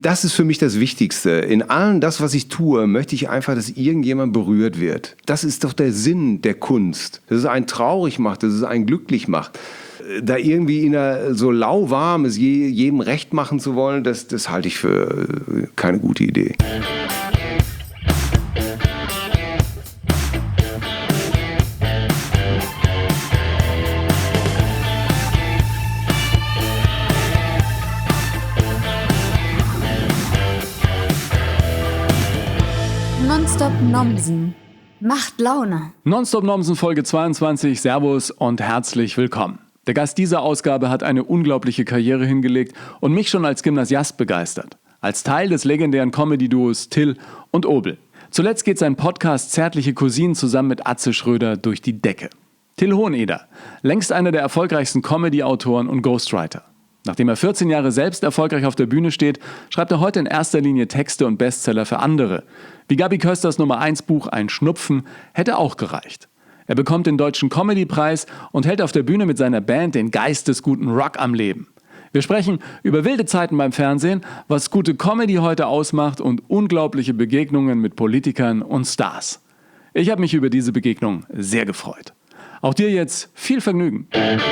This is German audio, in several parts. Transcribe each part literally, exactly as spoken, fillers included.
Das ist für mich das Wichtigste. In allem das, was ich tue, möchte ich einfach, dass irgendjemand berührt wird. Das ist doch der Sinn der Kunst. Dass es einen traurig macht, dass es einen glücklich macht. Da irgendwie in einer so lauwarm es jedem recht machen zu wollen, das, das halte ich für keine gute Idee. Nonstop Nomsen macht Laune. Nonstop Nomsen Folge zweiundzwanzig. Servus und herzlich willkommen. Der Gast dieser Ausgabe hat eine unglaubliche Karriere hingelegt und mich schon als Gymnasiast begeistert. Als Teil des legendären Comedy-Duos Till und Obel. Zuletzt geht sein Podcast Zärtliche Cousinen zusammen mit Atze Schröder durch die Decke. Till Hoheneder, längst einer der erfolgreichsten Comedy-Autoren und Ghostwriter. Nachdem er vierzehn Jahre selbst erfolgreich auf der Bühne steht, schreibt er heute in erster Linie Texte und Bestseller für andere. Wie Gabi Kösters Nummer eins Buch Ein Schnupfen hätte auch gereicht. Er bekommt den Deutschen Comedy-Preis und hält auf der Bühne mit seiner Band den geistesguten Rock am Leben. Wir sprechen über wilde Zeiten beim Fernsehen, was gute Comedy heute ausmacht und unglaubliche Begegnungen mit Politikern und Stars. Ich habe mich über diese Begegnung sehr gefreut. Auch dir jetzt viel Vergnügen.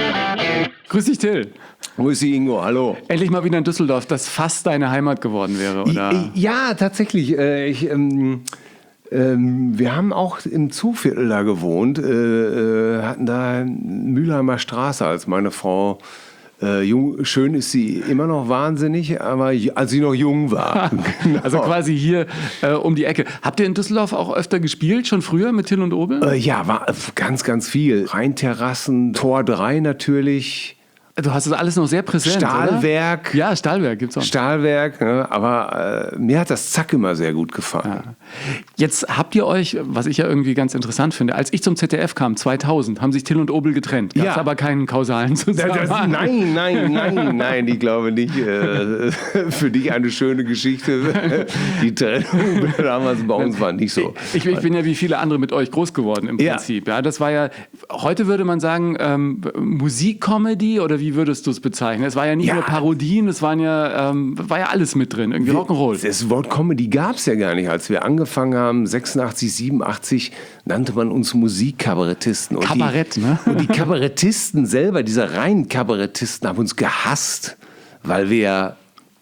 Grüß dich, Till. Grüß dich, Ingo, hallo. Endlich mal wieder in Düsseldorf, das fast deine Heimat geworden wäre, oder? Ja, tatsächlich. Äh, ich, ähm, ähm, wir haben auch im Zuviertel da gewohnt, äh, hatten da Mülheimer Straße, als meine Frau äh, jung, schön ist sie immer noch wahnsinnig, aber als sie noch jung war. Genau. Also quasi hier äh, um die Ecke. Habt ihr in Düsseldorf auch öfter gespielt, schon früher mit Till und Obel? Äh, ja, war ganz, ganz viel. Rheinterrassen, Tor drei natürlich. Du hast das alles noch sehr präsent, Stahlwerk. Oder? Ja, Stahlwerk gibt's auch. Stahlwerk, ne? Aber äh, mir hat das Zack immer sehr gut gefallen. Ja. Jetzt habt ihr euch, was ich ja irgendwie ganz interessant finde, als ich zum Z D F kam, zweitausend, haben sich Till und Obel getrennt. Gab's ja. aber keinen kausalen Zusammenhang. Das, nein, nein, nein, nein, ich glaube nicht. Äh, für dich eine schöne Geschichte. Die Trennung damals bei uns war nicht so. Ich, ich bin ja wie viele andere mit euch groß geworden im Prinzip. Ja. Ja, das war ja, heute würde man sagen, ähm, Musikcomedy oder wie Wie würdest du es bezeichnen? Es war ja nicht ja. nur Parodien, es waren ja, ähm, war ja alles mit drin, irgendwie Rock'n'Roll. Das Wort Comedy gab es ja gar nicht. Als wir angefangen haben, sechsundachtzig, siebenundachtzig, nannte man uns Musikkabarettisten. Und Kabarett, die, ne? Und die Kabarettisten selber, diese reinen Kabarettisten, haben uns gehasst, weil wir,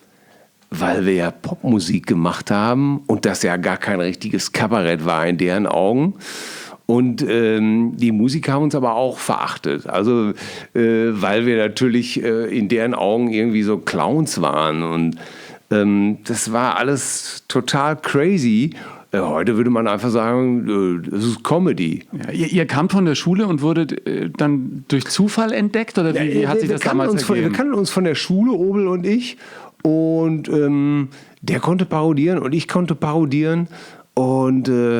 weil wir ja Popmusik gemacht haben und das ja gar kein richtiges Kabarett war in deren Augen. Und ähm, die Musiker haben uns aber auch verachtet, also äh, weil wir natürlich äh, in deren Augen irgendwie so Clowns waren und ähm, das war alles total crazy. Äh, heute würde man einfach sagen, äh, das ist Comedy. Ja, ihr, ihr kamt von der Schule und wurdet äh, dann durch Zufall entdeckt oder wie, wie ja, hat sich das damals uns ergeben? Von, wir kannten uns von der Schule, Obel und ich, und ähm, der konnte parodieren und ich konnte parodieren und äh,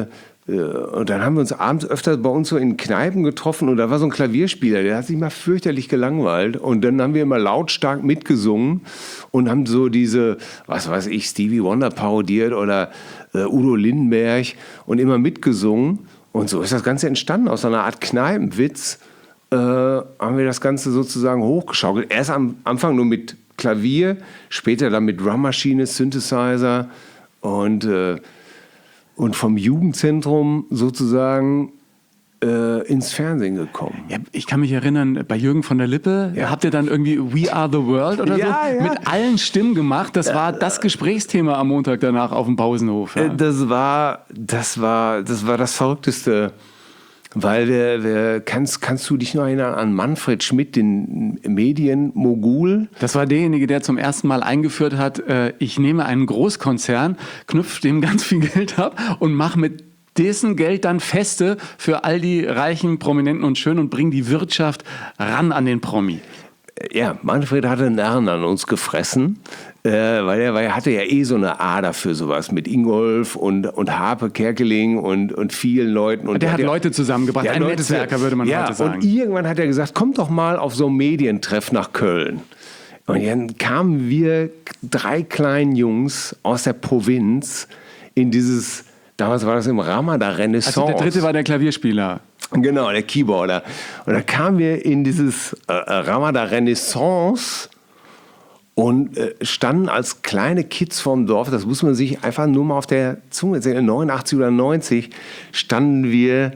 Und dann haben wir uns abends öfter bei uns so in Kneipen getroffen und da war so ein Klavierspieler, der hat sich mal fürchterlich gelangweilt und dann haben wir immer lautstark mitgesungen und haben so diese, was weiß ich, Stevie Wonder parodiert oder äh, Udo Lindenberg und immer mitgesungen und so ist das Ganze entstanden. Aus einer Art Kneipenwitz äh, haben wir das Ganze sozusagen hochgeschaukelt. Erst am Anfang nur mit Klavier, später dann mit Drummaschine, Synthesizer und äh, Und vom Jugendzentrum sozusagen äh, ins Fernsehen gekommen. Ja, ich kann mich erinnern, bei Jürgen von der Lippe, ja. habt ihr dann irgendwie We Are the World oder ja, so ja. mit allen Stimmen gemacht. Das war das Gesprächsthema am Montag danach auf dem Pausenhof. Ja. Das war, das war, das war das Verrückteste. Weil wir, wir, kannst, kannst du dich noch erinnern an Manfred Schmidt, den Medienmogul? Das war derjenige, der zum ersten Mal eingeführt hat, äh, ich nehme einen Großkonzern, knüpfe dem ganz viel Geld ab und mache mit dessen Geld dann Feste für all die reichen, Prominenten und Schönen und bringe die Wirtschaft ran an den Promi. Ja, Manfred hatte Nerven an uns gefressen, äh, weil, er, weil er hatte ja eh so eine Ader für sowas mit Ingolf und, und Harpe Kerkeling und, und vielen Leuten. Und der hat der, Leute zusammengebracht, ein Leute, Netzwerker würde man ja, heute sagen. Und irgendwann hat er gesagt, kommt doch mal auf so einen Medientreff nach Köln. Und dann kamen wir drei kleinen Jungs aus der Provinz in dieses, damals war das im Ramada Renaissance. Also der dritte war der Klavierspieler. Genau, der Keyboarder. Und da kamen wir in dieses äh, Ramada Renaissance und äh, standen als kleine Kids vorm Dorf, das muss man sich einfach nur mal auf der Zunge erzählen, neunundachtzig oder neunzig standen wir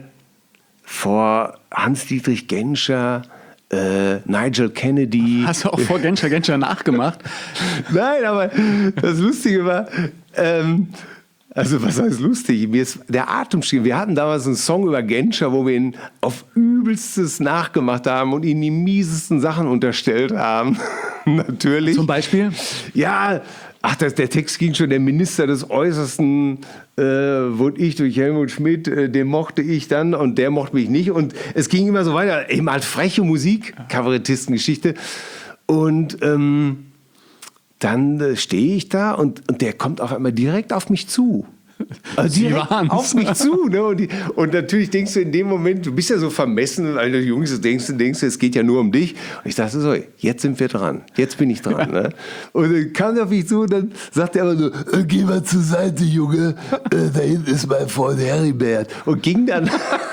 vor Hans-Dietrich Genscher, äh, Nigel Kennedy. Hast du auch vor Genscher Genscher nachgemacht? Nein, aber das Lustige war, ähm, also was heißt lustig? Mir ist der Atem still. Wir hatten damals einen Song über Genscher, wo wir ihn auf Übelstes nachgemacht haben und ihm die miesesten Sachen unterstellt haben. Natürlich. Zum Beispiel? Ja, ach, das, der Text ging schon, der Minister des Äußersten äh, wurde ich durch Helmut Schmidt, äh, den mochte ich dann und der mochte mich nicht. Und es ging immer so weiter. Eben halt freche Musik, Kabarettistengeschichte. Und ähm, dann äh, stehe ich da und, und der kommt auf einmal direkt auf mich zu. Also direkt auf mich zu. Ne? Und, die, und natürlich denkst du in dem Moment, du bist ja so vermessen, weil du jung bist, denkst du, denkst, es geht ja nur um dich. Und ich dachte so, jetzt sind wir dran. Jetzt bin ich dran. Ne? Und dann kam er auf mich zu und dann sagte er aber so, äh, geh mal zur Seite, Junge. Äh, da hinten ist mein Freund Heribert. Und ging dann...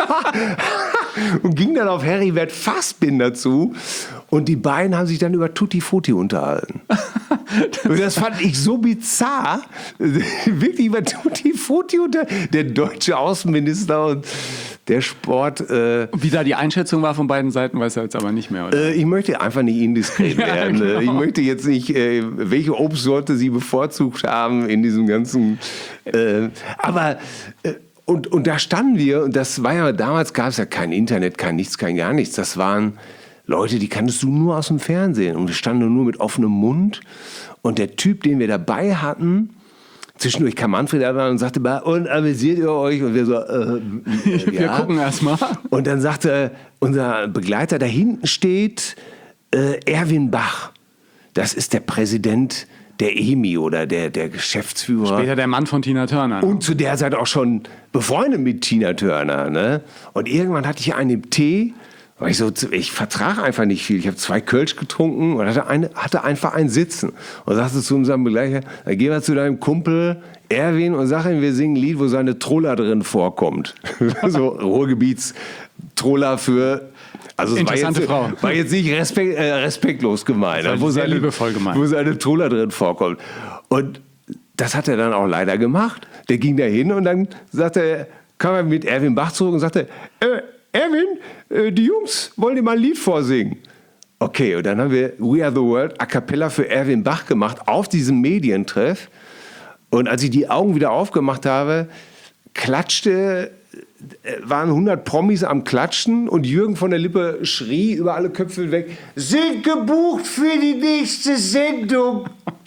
und ging dann auf Heribert Fassbinder zu und die beiden haben sich dann über Tutti Frutti unterhalten. Und das fand ich so bizarr, wirklich über Tutti Frutti unter der deutsche Außenminister und der Sport. Äh, Wie da die Einschätzung war von beiden Seiten, weiß er jetzt aber nicht mehr, oder? Äh, ich möchte einfach nicht indiskret werden. Ja, genau. Ich möchte jetzt nicht, äh, welche Obstsorte sie bevorzugt haben in diesem ganzen... Äh, aber... Äh, Und, und da standen wir, und das war ja, damals gab es ja kein Internet, kein nichts, kein gar nichts. Das waren Leute, die kanntest du nur aus dem Fernsehen. Und wir standen nur mit offenem Mund. Und der Typ, den wir dabei hatten, zwischendurch kam Manfred und sagte, und amüsiert ihr euch? Und wir so, äh, äh, wir ja. gucken erst mal. Und dann sagte unser Begleiter, da hinten steht äh, Erwin Bach. Das ist der Präsident der E M I oder der, der Geschäftsführer. Später der Mann von Tina Turner. Und zu der Zeit auch schon befreundet mit Tina Turner. Ne? Und irgendwann hatte ich einen im Tee, weil ich so, ich vertrage einfach nicht viel. Ich habe zwei Kölsch getrunken und hatte, eine, hatte einfach einen Sitzen. Und sagte zu unserem Begleiter, dann geh mal zu deinem Kumpel Erwin und sag ihm, wir singen ein Lied, wo seine Troller drin vorkommt. So Ruhrgebiets-Troller für... Also es war jetzt, Frau. war jetzt nicht respekt, äh, respektlos gemeint, das wo sehr seine, liebevoll gemeint. wo seine Troller drin vorkommt. Und das hat er dann auch leider gemacht. Der ging da hin und dann sagte er, kam er mit Erwin Bach zurück und sagte, äh, Erwin, äh, die Jungs wollen dir mal ein Lied vorsingen. Okay, und dann haben wir We Are The World a cappella für Erwin Bach gemacht auf diesem Medientreff. Und als ich die Augen wieder aufgemacht habe, klatschte... waren hundert Promis am Klatschen und Jürgen von der Lippe schrie über alle Köpfe weg, sind gebucht für die nächste Sendung.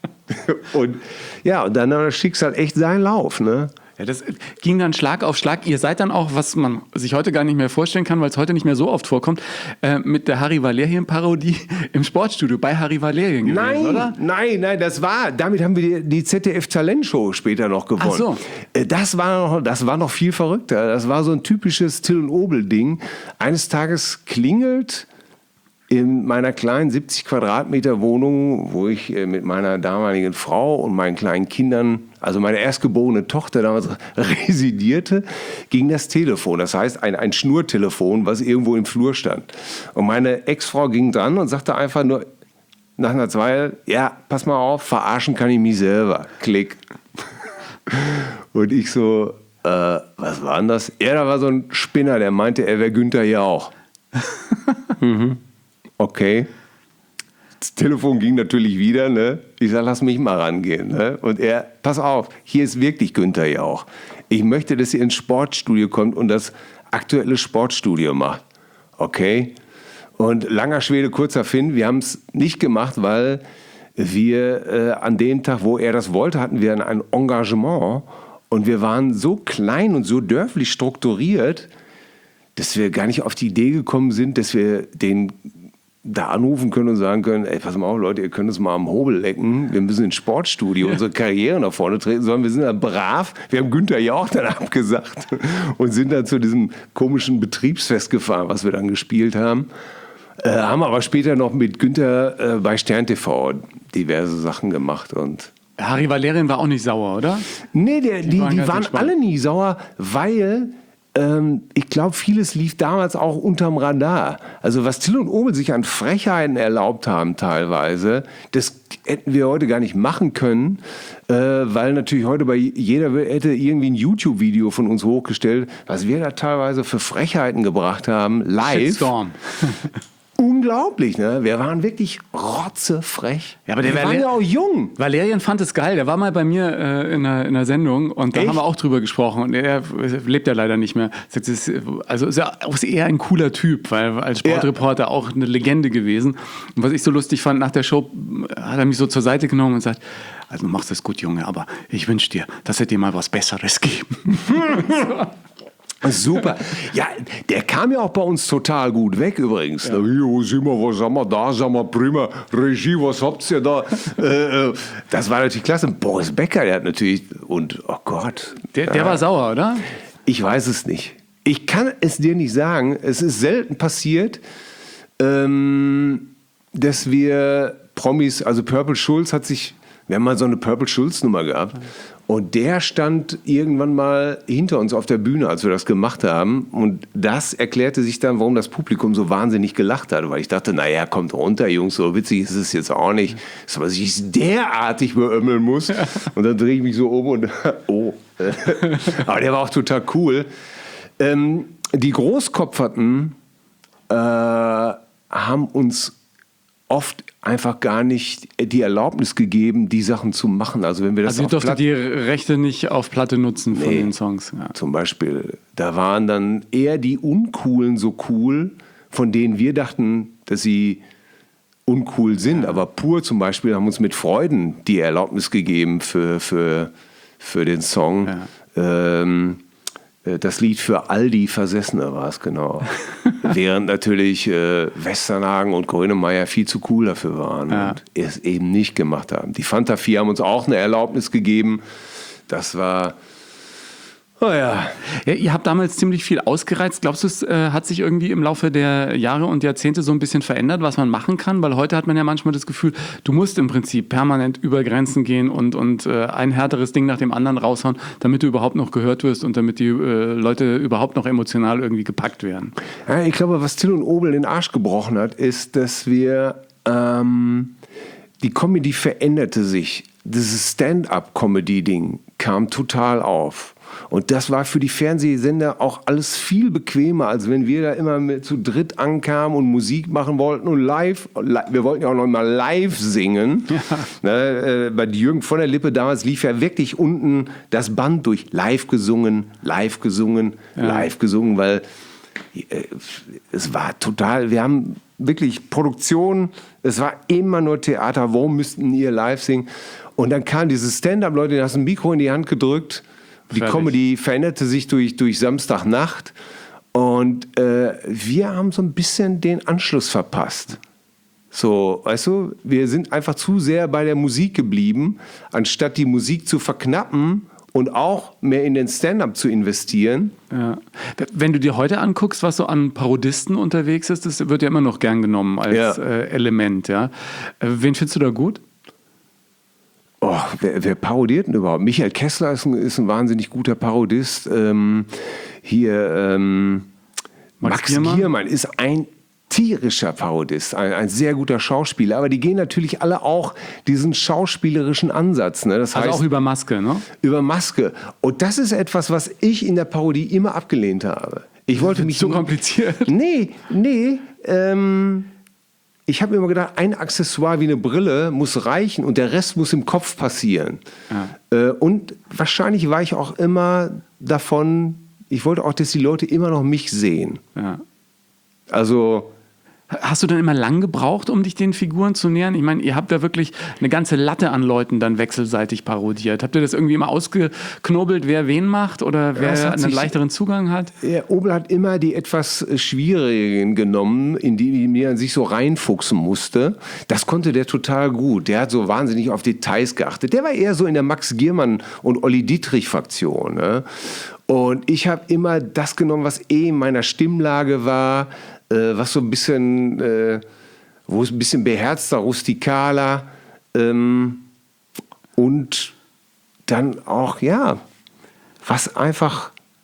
Und ja, und dann hat das Schicksal echt seinen Lauf, ne? Ja, das ging dann Schlag auf Schlag. Ihr seid dann auch, was man sich heute gar nicht mehr vorstellen kann, weil es heute nicht mehr so oft vorkommt, äh, mit der Harry Valerien-Parodie im Sportstudio bei Harry Valerien gewesen, nein, oder? Nein, nein, das war, damit haben wir die, die Z D F-Talentshow später noch gewonnen. Ach so. Äh, Das war, noch, das war noch viel verrückter. Das war so ein typisches Till- und Obel-Ding. Eines Tages klingelt in meiner kleinen siebzig Quadratmeter Wohnung, wo ich äh, mit meiner damaligen Frau und meinen kleinen Kindern, also meine erstgeborene Tochter damals residierte, ging das Telefon. Das heißt, ein, ein Schnurtelefon, was irgendwo im Flur stand. Und meine Ex-Frau ging dran und sagte einfach nur nach einer Weile, ja, pass mal auf, verarschen kann ich mich selber. Klick. Und ich so, äh, was war denn das? Ja, da war so ein Spinner, der meinte, er wäre Günther Jauch. mhm. Okay. Das Telefon ging natürlich wieder, ne? Ich sag, lass mich mal rangehen, ne? Und er, pass auf, hier ist wirklich Günther Jauch. Ich möchte, dass ihr ins Sportstudio kommt und das aktuelle Sportstudio macht. Okay? Und langer Schwede, kurzer Finn, wir haben es nicht gemacht, weil wir äh, an dem Tag, wo er das wollte, hatten wir ein Engagement und wir waren so klein und so dörflich strukturiert, dass wir gar nicht auf die Idee gekommen sind, dass wir den da anrufen können und sagen können, ey, pass mal auf, Leute, ihr könnt uns mal am Hobel lecken, wir müssen ins Sportstudio unsere Karriere nach vorne treten, sondern wir sind da brav, wir haben Günther Jauch dann abgesagt und sind dann zu diesem komischen Betriebsfest gefahren, was wir dann gespielt haben. Äh, haben aber später noch mit Günther äh, bei Stern T V diverse Sachen gemacht. Und Harry Valerien war auch nicht sauer, oder? nee, der, die, waren die ganz waren entspannt. alle nie sauer, weil ähm, ich glaube, vieles lief damals auch unterm Radar. Also was Till und Obel sich an Frechheiten erlaubt haben teilweise, das hätten wir heute gar nicht machen können, äh, weil natürlich heute bei jeder hätte irgendwie ein YouTube-Video von uns hochgestellt, was wir da teilweise für Frechheiten gebracht haben, live. Shitstorm. Unglaublich, ne? Wir waren wirklich rotzefrech. Ja, aber der wir waren Valer- ja auch jung. Valerian fand es geil. Der war mal bei mir äh, in, einer, in einer Sendung und da Echt? haben wir auch drüber gesprochen. Und er lebt ja leider nicht mehr. Sagt, es ist, also ist er ist eher ein cooler Typ, weil als Sportreporter auch eine Legende gewesen. Und was ich so lustig fand, nach der Show hat er mich so zur Seite genommen und sagt, also du machst das gut, Junge, aber ich wünsche dir, dass er dir mal was Besseres geben. Super. Ja, der kam ja auch bei uns total gut weg übrigens. Ja. Jo, sind wir, was haben wir da? Sagen wir, prima. Regie, was habt ihr da? äh, das war natürlich klasse. Boris Becker, der hat natürlich, und oh Gott. Der, der äh, war sauer, oder? Ich weiß es nicht. Ich kann es dir nicht sagen. Es ist selten passiert, ähm, dass wir Promis, also Purple Schulz hat sich, wir haben mal so eine Purple Schulz Nummer gehabt. Und der stand irgendwann mal hinter uns auf der Bühne, als wir das gemacht haben. Und das erklärte sich dann, warum das Publikum so wahnsinnig gelacht hat. Weil ich dachte, naja, kommt runter, Jungs, so witzig ist es jetzt auch nicht. Dass man sich derartig beömmeln muss. Ja. Und dann drehe ich mich so um und oh. Aber der war auch total cool. Ähm, die Großkopferten äh, haben uns oft einfach gar nicht die Erlaubnis gegeben, die Sachen zu machen. Also wenn wir das also ihr durftet Platte, die Rechte nicht auf Platte nutzen von nee, den Songs. Ja. Zum Beispiel, da waren dann eher die Uncoolen so cool, von denen wir dachten, dass sie uncool sind. Ja. Aber Pur zum Beispiel haben uns mit Freuden die Erlaubnis gegeben für, für, für den Song. Ja. Ähm, Das Lied für all die Versessene war es, genau. Während natürlich äh, Westernhagen und Grönemeyer viel zu cool dafür waren ja. und es eben nicht gemacht haben. Die Fanta vier haben uns auch eine Erlaubnis gegeben. Das war, oh ja. Ja, ihr habt damals ziemlich viel ausgereizt. Glaubst du, es äh, hat sich irgendwie im Laufe der Jahre und Jahrzehnte so ein bisschen verändert, was man machen kann? Weil heute hat man ja manchmal das Gefühl, du musst im Prinzip permanent über Grenzen gehen und, und äh, ein härteres Ding nach dem anderen raushauen, damit du überhaupt noch gehört wirst und damit die äh, Leute überhaupt noch emotional irgendwie gepackt werden. Ja, ich glaube, was Till und Obel den Arsch gebrochen hat, ist, dass wir, ähm, die Comedy veränderte sich. Dieses Stand-up-Comedy-Ding kam total auf. Und das war für die Fernsehsender auch alles viel bequemer, als wenn wir da immer mit zu dritt ankamen und Musik machen wollten und live, wir wollten ja auch noch mal live singen. Ja. Ne, äh, bei Jürgen von der Lippe damals lief ja wirklich unten das Band durch, live gesungen, live gesungen, ja. live gesungen, weil äh, es war total, wir haben wirklich Produktion, es war immer nur Theater, warum müssten ihr live singen? Und dann kam dieses Stand-up-Leute, die haben ein Mikro in die Hand gedrückt. Die Fertig. Comedy veränderte sich durch, durch Samstagnacht und äh, wir haben so ein bisschen den Anschluss verpasst. So, weißt du, wir sind einfach zu sehr bei der Musik geblieben, anstatt die Musik zu verknappen und auch mehr in den Stand-up zu investieren. Ja. Wenn du dir heute anguckst, was so an Parodisten unterwegs ist, das wird ja immer noch gern genommen als ja. äh, Element. Ja? Äh, wen findest du da gut? Oh, wer, wer parodiert denn überhaupt? Michael Kessler ist ein, ist ein wahnsinnig guter Parodist. Ähm, hier ähm, Max, Max Giermann? Giermann ist ein tierischer Parodist, ein, ein sehr guter Schauspieler. Aber die gehen natürlich alle auch diesen schauspielerischen Ansatz. Ne? Das also heißt, auch über Maske, ne? Über Maske. Und das ist etwas, was ich in der Parodie immer abgelehnt habe. Ich wollte mich so kompliziert. Nee, nee. Ähm, Ich habe mir immer gedacht, ein Accessoire wie eine Brille muss reichen und der Rest muss im Kopf passieren. Ja. Äh, und wahrscheinlich war ich auch immer davon, ich wollte auch, dass die Leute immer noch mich sehen. Ja. Also... Hast du dann immer lang gebraucht, um dich den Figuren zu nähern? Ich meine, ihr habt da wirklich eine ganze Latte an Leuten dann wechselseitig parodiert. Habt ihr das irgendwie immer ausgeknobelt, wer wen macht oder wer ja, einen sich, leichteren Zugang hat? Ja, Obel hat immer die etwas schwierigen genommen, in die man sich so reinfuchsen musste. Das konnte der total gut. Der hat so wahnsinnig auf Details geachtet. Der war eher so in der Max Giermann und Olli Dietrich-Fraktion. Ne? Und ich habe immer das genommen, was eh in meiner Stimmlage war, was so ein bisschen, äh, wo es ein bisschen beherzter, rustikaler ähm, und dann auch, ja, was einfach,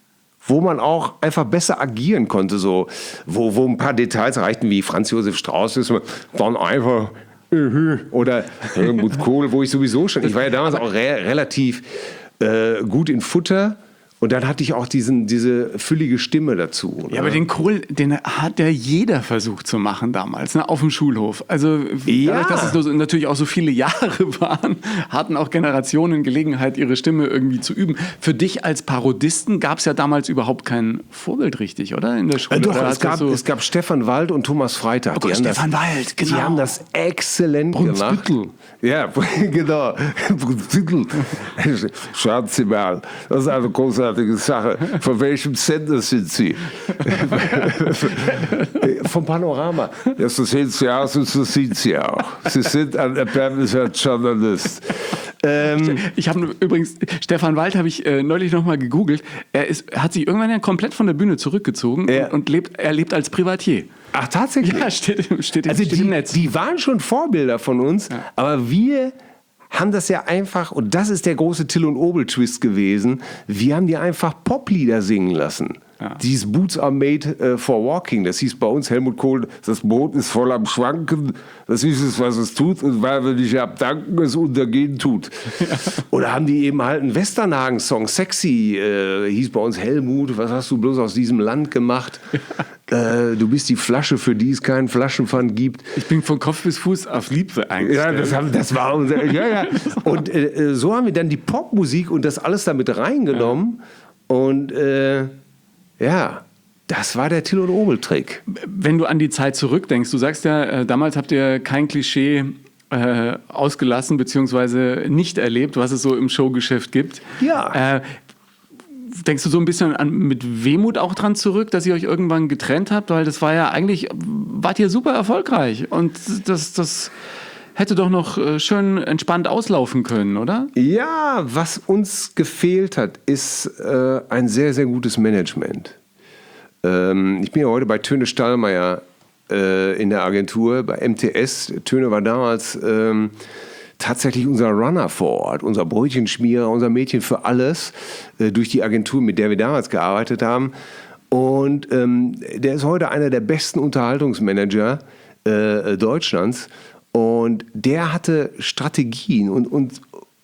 wo man auch einfach besser agieren konnte, so, wo, wo ein paar Details reichten, wie Franz Josef Strauß ist, dann einfach oder Helmut Kohl, wo ich sowieso schon, ich war ja damals auch re- relativ äh, gut in Futter. Und dann hatte ich auch diesen, diese füllige Stimme dazu. Ja, ne? Aber den Kohl, den hat ja jeder versucht zu machen damals, ne, auf dem Schulhof. Also ja. dadurch, dass es natürlich auch so viele Jahre waren, hatten auch Generationen Gelegenheit, ihre Stimme irgendwie zu üben. Für dich als Parodisten gab es ja damals überhaupt kein Vorbild, richtig, oder? In der Schule? Äh, doch, oder es gab, so es gab Stefan Wald und Thomas Freitag. Oh Gott, Stefan das, Wald, genau. Die haben das exzellent gemacht. Ja, genau. Schauen Sie mal, das ist eine großartige Sache. Von welchem Sender sind Sie? Vom Panorama. Ja, so sehen Sie aus und so sind Sie auch. Sie sind ein erbärmlicher Journalist. Ähm, ich habe übrigens, Stefan Wald habe ich äh, neulich nochmal gegoogelt. Er ist, hat sich irgendwann ja komplett von der Bühne zurückgezogen ja. und, und lebt, er lebt als Privatier. Ach, tatsächlich? Ja, steht, steht, also steht die, im Netz. Die waren schon Vorbilder von uns, ja. aber wir haben das ja einfach, und das ist der große Till und Obel-Twist gewesen, wir haben die einfach Poplieder singen lassen. Ja. Dieses Boots are made uh, for walking, das hieß bei uns Helmut Kohl, das Boot ist voll am Schwanken, das ist es, was es tut, und weil wir nicht abdanken, es untergehen tut. Ja. Oder haben die eben halt einen Westernhagen-Song, Sexy, äh, hieß bei uns Helmut, was hast du bloß aus diesem Land gemacht? Ja. Äh, du bist die Flasche, für die es keinen Flaschenpfand gibt. Ich bin von Kopf bis Fuß auf Liebe eingestellt. Ja, das, haben, das war unser, ja, ja. Und äh, so haben wir dann die Popmusik und das alles damit reingenommen ja. und äh, ja, das war der Till- und Obel-Trick. Wenn du an die Zeit zurückdenkst, du sagst ja, äh, damals habt ihr kein Klischee äh, ausgelassen bzw. nicht erlebt, was es so im Showgeschäft gibt. Ja. Äh, denkst du so ein bisschen an, mit Wehmut auch dran zurück, dass ihr euch irgendwann getrennt habt? Weil das war ja eigentlich, wart ihr super erfolgreich und das... das hätte doch noch schön entspannt auslaufen können, oder? Ja, was uns gefehlt hat, ist äh, ein sehr, sehr gutes Management. Ähm, ich bin ja heute bei Töne Stallmeier äh, in der Agentur, bei M T S. Töne war damals ähm, tatsächlich unser Runner vor Ort, unser Brötchenschmierer, unser Mädchen für alles, äh, durch die Agentur, mit der wir damals gearbeitet haben. Und ähm, der ist heute einer der besten Unterhaltungsmanager äh, Deutschlands. Und der hatte Strategien und, und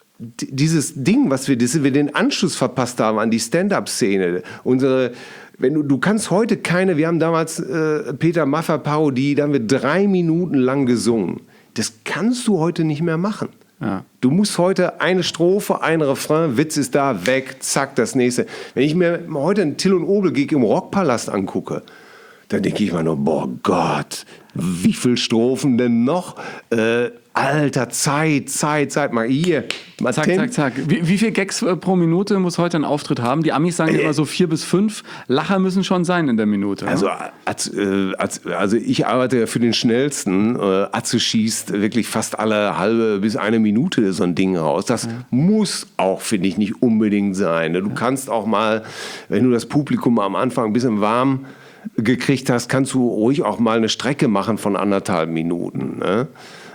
dieses Ding, was wir, dass wir den Anschluss verpasst haben an die Stand-up-Szene, unsere, wenn du, du kannst heute keine, wir haben damals äh, Peter Maffay-Parodie, da haben wir drei Minuten lang gesungen. Das kannst du heute nicht mehr machen. Ja. Du musst heute eine Strophe, ein Refrain, Witz ist da, weg, zack, das nächste. Wenn ich mir heute einen Till- und Obel-Gig im Rockpalast angucke, dann denke ich mir nur, boah Gott, wie viele Strophen denn noch? Äh, Alter, Zeit, Zeit, Zeit, mal hier. Mal zack, zack, zack. Wie, wie viele Gags äh, pro Minute muss heute ein Auftritt haben? Die Amis sagen äh, immer so vier bis fünf. Lacher müssen schon sein in der Minute. Also, ne? als, äh, als, also ich arbeite ja für den Schnellsten. Äh, Atze schießt wirklich fast alle halbe bis eine Minute so ein Ding raus. Das ja. muss auch, finde ich, nicht unbedingt sein. Du ja. kannst auch mal, wenn du das Publikum am Anfang ein bisschen warm gekriegt hast, kannst du ruhig auch mal eine Strecke machen von anderthalb Minuten. Ne?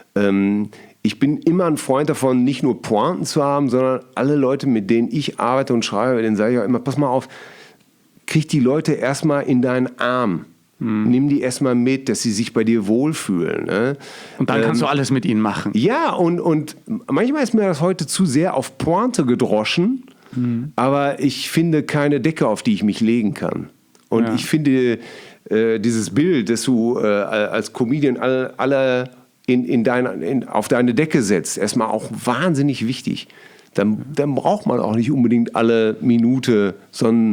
Ähm, ich bin immer ein Freund davon, nicht nur Pointen zu haben, sondern alle Leute, mit denen ich arbeite und schreibe, denen sage ich auch immer, pass mal auf, krieg die Leute erstmal in deinen Arm. Hm. Nimm die erstmal mit, dass sie sich bei dir wohlfühlen. Ne? Und dann kannst ähm, du alles mit ihnen machen. Ja, und, und manchmal ist mir das heute zu sehr auf Pointe gedroschen, hm. aber ich finde keine Decke, auf die ich mich legen kann. Und ja. ich finde äh, dieses Bild, dass du äh, als Comedian alle, alle in, in deine, in, auf deine Decke setzt, erstmal auch wahnsinnig wichtig. Dann, dann braucht man auch nicht unbedingt alle Minute so ein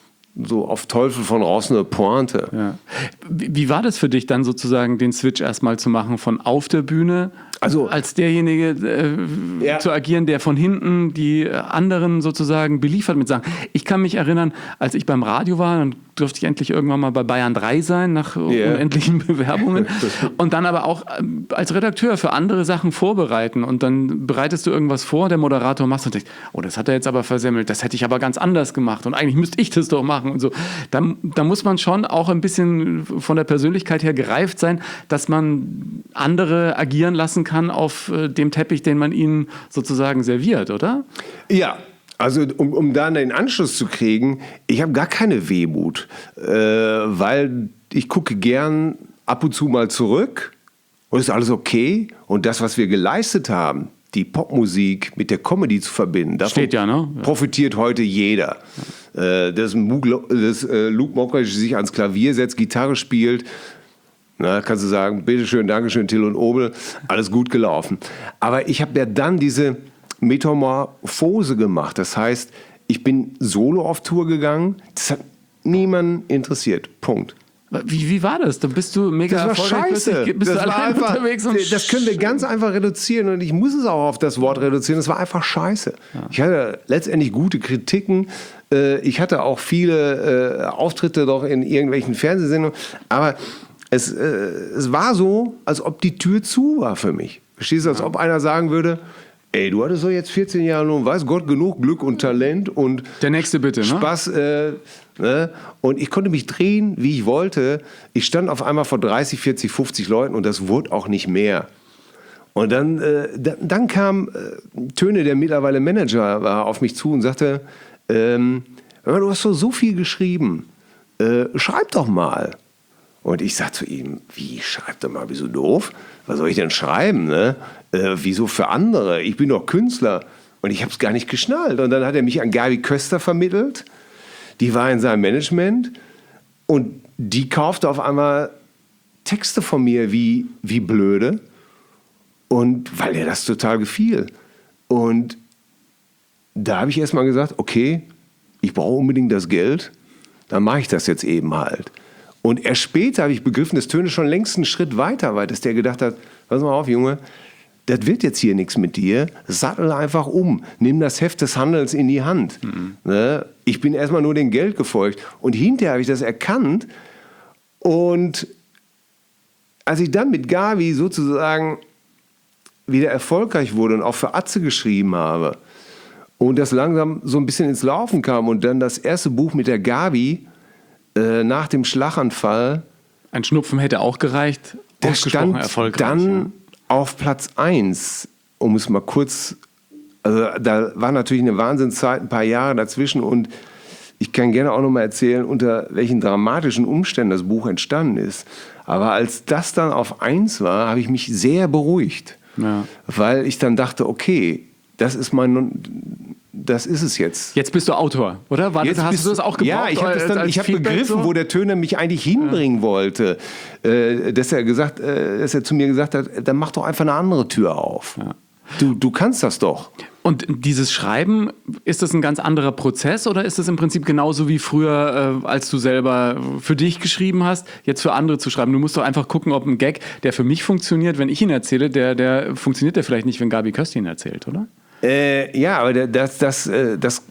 so auf Teufel von raus eine Pointe. Ja. Wie, wie war das für dich dann sozusagen, den Switch erstmal zu machen von auf der Bühne, also als derjenige äh, ja. zu agieren, der von hinten die anderen sozusagen beliefert mit Sachen? Ich kann mich erinnern, als ich beim Radio war, dann durfte ich endlich irgendwann mal bei Bayern drei sein, nach yeah. unendlichen Bewerbungen. Und dann aber auch als Redakteur für andere Sachen vorbereiten. Und dann bereitest du irgendwas vor, der Moderator macht und denkt, oh, das hat er jetzt aber versemmelt, das hätte ich aber ganz anders gemacht. Und eigentlich müsste ich das doch machen. Und so. Da, da muss man schon auch ein bisschen von der Persönlichkeit her gereift sein, dass man andere agieren lassen kann auf dem Teppich, den man ihnen sozusagen serviert, oder? Ja. Also um, um da den Anschluss zu kriegen, ich habe gar keine Wehmut, äh, weil ich gucke gern ab und zu mal zurück und ist alles okay. Und das, was wir geleistet haben, die Popmusik mit der Comedy zu verbinden, davon Steht ja, ne? Ja. profitiert heute jeder. Ja. Äh, dass Luke, dass, äh, Luke Mockridge sich ans Klavier setzt, Gitarre spielt, na, kannst du sagen, bitteschön, Dankeschön, Till und Obel, alles gut gelaufen. Aber ich habe ja dann diese Metamorphose gemacht. Das heißt, ich bin solo auf Tour gegangen. Das hat niemanden interessiert. Punkt. Wie, wie war das? Da bist du mega Das war erfolgreich. scheiße. Plötzlich Bist das du war allein einfach, unterwegs und das können wir ganz einfach reduzieren und ich muss es auch auf das Wort reduzieren. Das war einfach scheiße. Ja. Ich hatte letztendlich gute Kritiken. Ich hatte auch viele Auftritte doch in irgendwelchen Fernsehsendungen. Aber es, es war so, als ob die Tür zu war für mich. Verstehst du, als ob einer sagen würde, ey, du hattest doch jetzt vierzehn Jahre nun, weiß Gott, genug Glück und Talent und der nächste bitte, ne? Spaß. Äh, ne? Und ich konnte mich drehen, wie ich wollte. Ich stand auf einmal vor dreißig, vierzig, fünfzig Leuten und das wurde auch nicht mehr. Und dann, äh, dann, dann kam äh, Töne, der mittlerweile Manager war, auf mich zu und sagte, ähm, du hast doch so viel geschrieben, äh, schreib doch mal. Und ich sagte zu ihm, wie, schreib doch mal, bist du doof? Was soll ich denn schreiben, ne? Äh, wieso für andere? Ich bin doch Künstler. Und ich habe es gar nicht geschnallt. Und dann hat er mich an Gabi Köster vermittelt. Die war in seinem Management. Und die kaufte auf einmal Texte von mir wie, wie blöde. Und weil ihr das total gefiel. Und da habe ich erst mal gesagt, okay, ich brauche unbedingt das Geld. Dann mache ich das jetzt eben halt. Und erst später habe ich begriffen, das Töne schon längst einen Schritt weiter, weil das der gedacht hat, pass mal auf, Junge, das wird jetzt hier nichts mit dir, sattel einfach um, nimm das Heft des Handelns in die Hand. Mhm. Ne? Ich bin erstmal nur dem Geld gefolgt. Und hinterher habe ich das erkannt. Und als ich dann mit Gabi sozusagen wieder erfolgreich wurde und auch für Atze geschrieben habe und das langsam so ein bisschen ins Laufen kam und dann das erste Buch mit der Gabi äh, nach dem Schlaganfall. Ein Schnupfen hätte auch gereicht. Der stand erfolgreich, dann ja. auf Platz eins, um es mal kurz, also da war natürlich eine Wahnsinnszeit, ein paar Jahre dazwischen und ich kann gerne auch noch mal erzählen, unter welchen dramatischen Umständen das Buch entstanden ist. Aber als das dann auf eins war, habe ich mich sehr beruhigt, ja. weil ich dann dachte, okay, das ist mein, das ist es jetzt. Jetzt bist du Autor, oder? War jetzt das, hast bist, du das auch gebraucht? Ja, ich habe hab begriffen, so? wo der Töner mich eigentlich hinbringen ja. wollte. Äh, dass, er gesagt, äh, dass er zu mir gesagt hat, dann mach doch einfach eine andere Tür auf. Ja. Du, du kannst das doch. Und dieses Schreiben, ist das ein ganz anderer Prozess oder ist das im Prinzip genauso wie früher, äh, als du selber für dich geschrieben hast, jetzt für andere zu schreiben? Du musst doch einfach gucken, ob ein Gag, der für mich funktioniert, wenn ich ihn erzähle, der, der funktioniert der vielleicht nicht, wenn Gabi Köster ihn erzählt, oder? Äh, ja, aber das, das, das, das,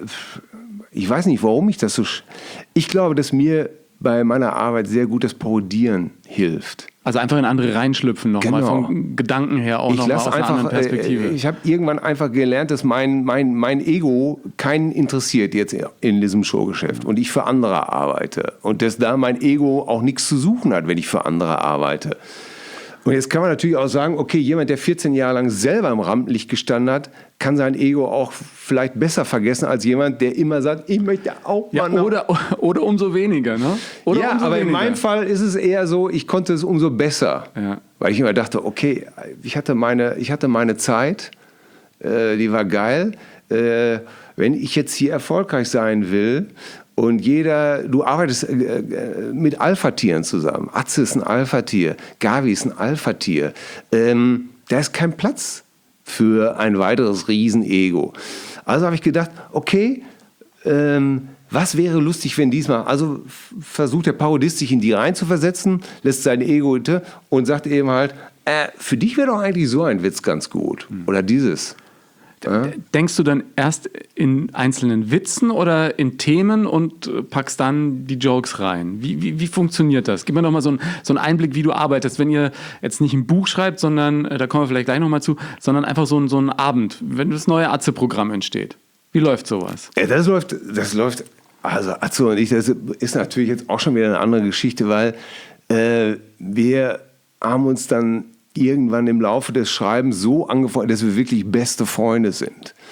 ich weiß nicht, warum ich das so... Ich glaube, dass mir bei meiner Arbeit sehr gut das Parodieren hilft. Also einfach in andere reinschlüpfen nochmal, genau. vom Gedanken her auch nochmal aus einer anderen Perspektive. Ich habe irgendwann einfach gelernt, dass mein, mein, mein Ego keinen interessiert jetzt in diesem Showgeschäft und ich für andere arbeite. Und dass da mein Ego auch nichts zu suchen hat, wenn ich für andere arbeite. Und jetzt kann man natürlich auch sagen, okay, jemand, der vierzehn Jahre lang selber im Rampenlicht gestanden hat, kann sein Ego auch vielleicht besser vergessen als jemand, der immer sagt, ich möchte auch mal ja, oder, oder umso weniger, ne? Oder ja, umso aber weniger. In meinem Fall ist es eher so, ich konnte es umso besser. Ja. Weil ich immer dachte, okay, ich hatte meine, ich hatte meine Zeit, äh, die war geil. Äh, wenn ich jetzt hier erfolgreich sein will und jeder, du arbeitest äh, mit Alpha-Tieren zusammen. Atze ist ein Alpha-Tier, Gabi ist ein Alpha-Tier. Ähm, da ist kein Platz für ein weiteres Riesenego. Also habe ich gedacht, okay, ähm, was wäre lustig, wenn diesmal, also versucht der Parodist sich in die reinzuversetzen, lässt sein Ego und sagt eben halt, äh, für dich wäre doch eigentlich so ein Witz ganz gut. Oder dieses. Ja? Denkst du dann erst in einzelnen Witzen oder in Themen und packst dann die Jokes rein? Wie, wie, wie funktioniert das? Gib mir doch mal so einen, so einen Einblick, wie du arbeitest. Wenn ihr jetzt nicht ein Buch schreibt, sondern, da kommen wir vielleicht gleich nochmal zu, sondern einfach so, ein, so einen Abend, wenn das neue Atze-Programm entsteht. Wie läuft sowas? Ja, das läuft, das läuft, also Atze und ich, das ist natürlich jetzt auch schon wieder eine andere Geschichte, weil äh, wir haben uns dann irgendwann im Laufe des Schreibens so angefreundet, dass wir wirklich beste Freunde sind.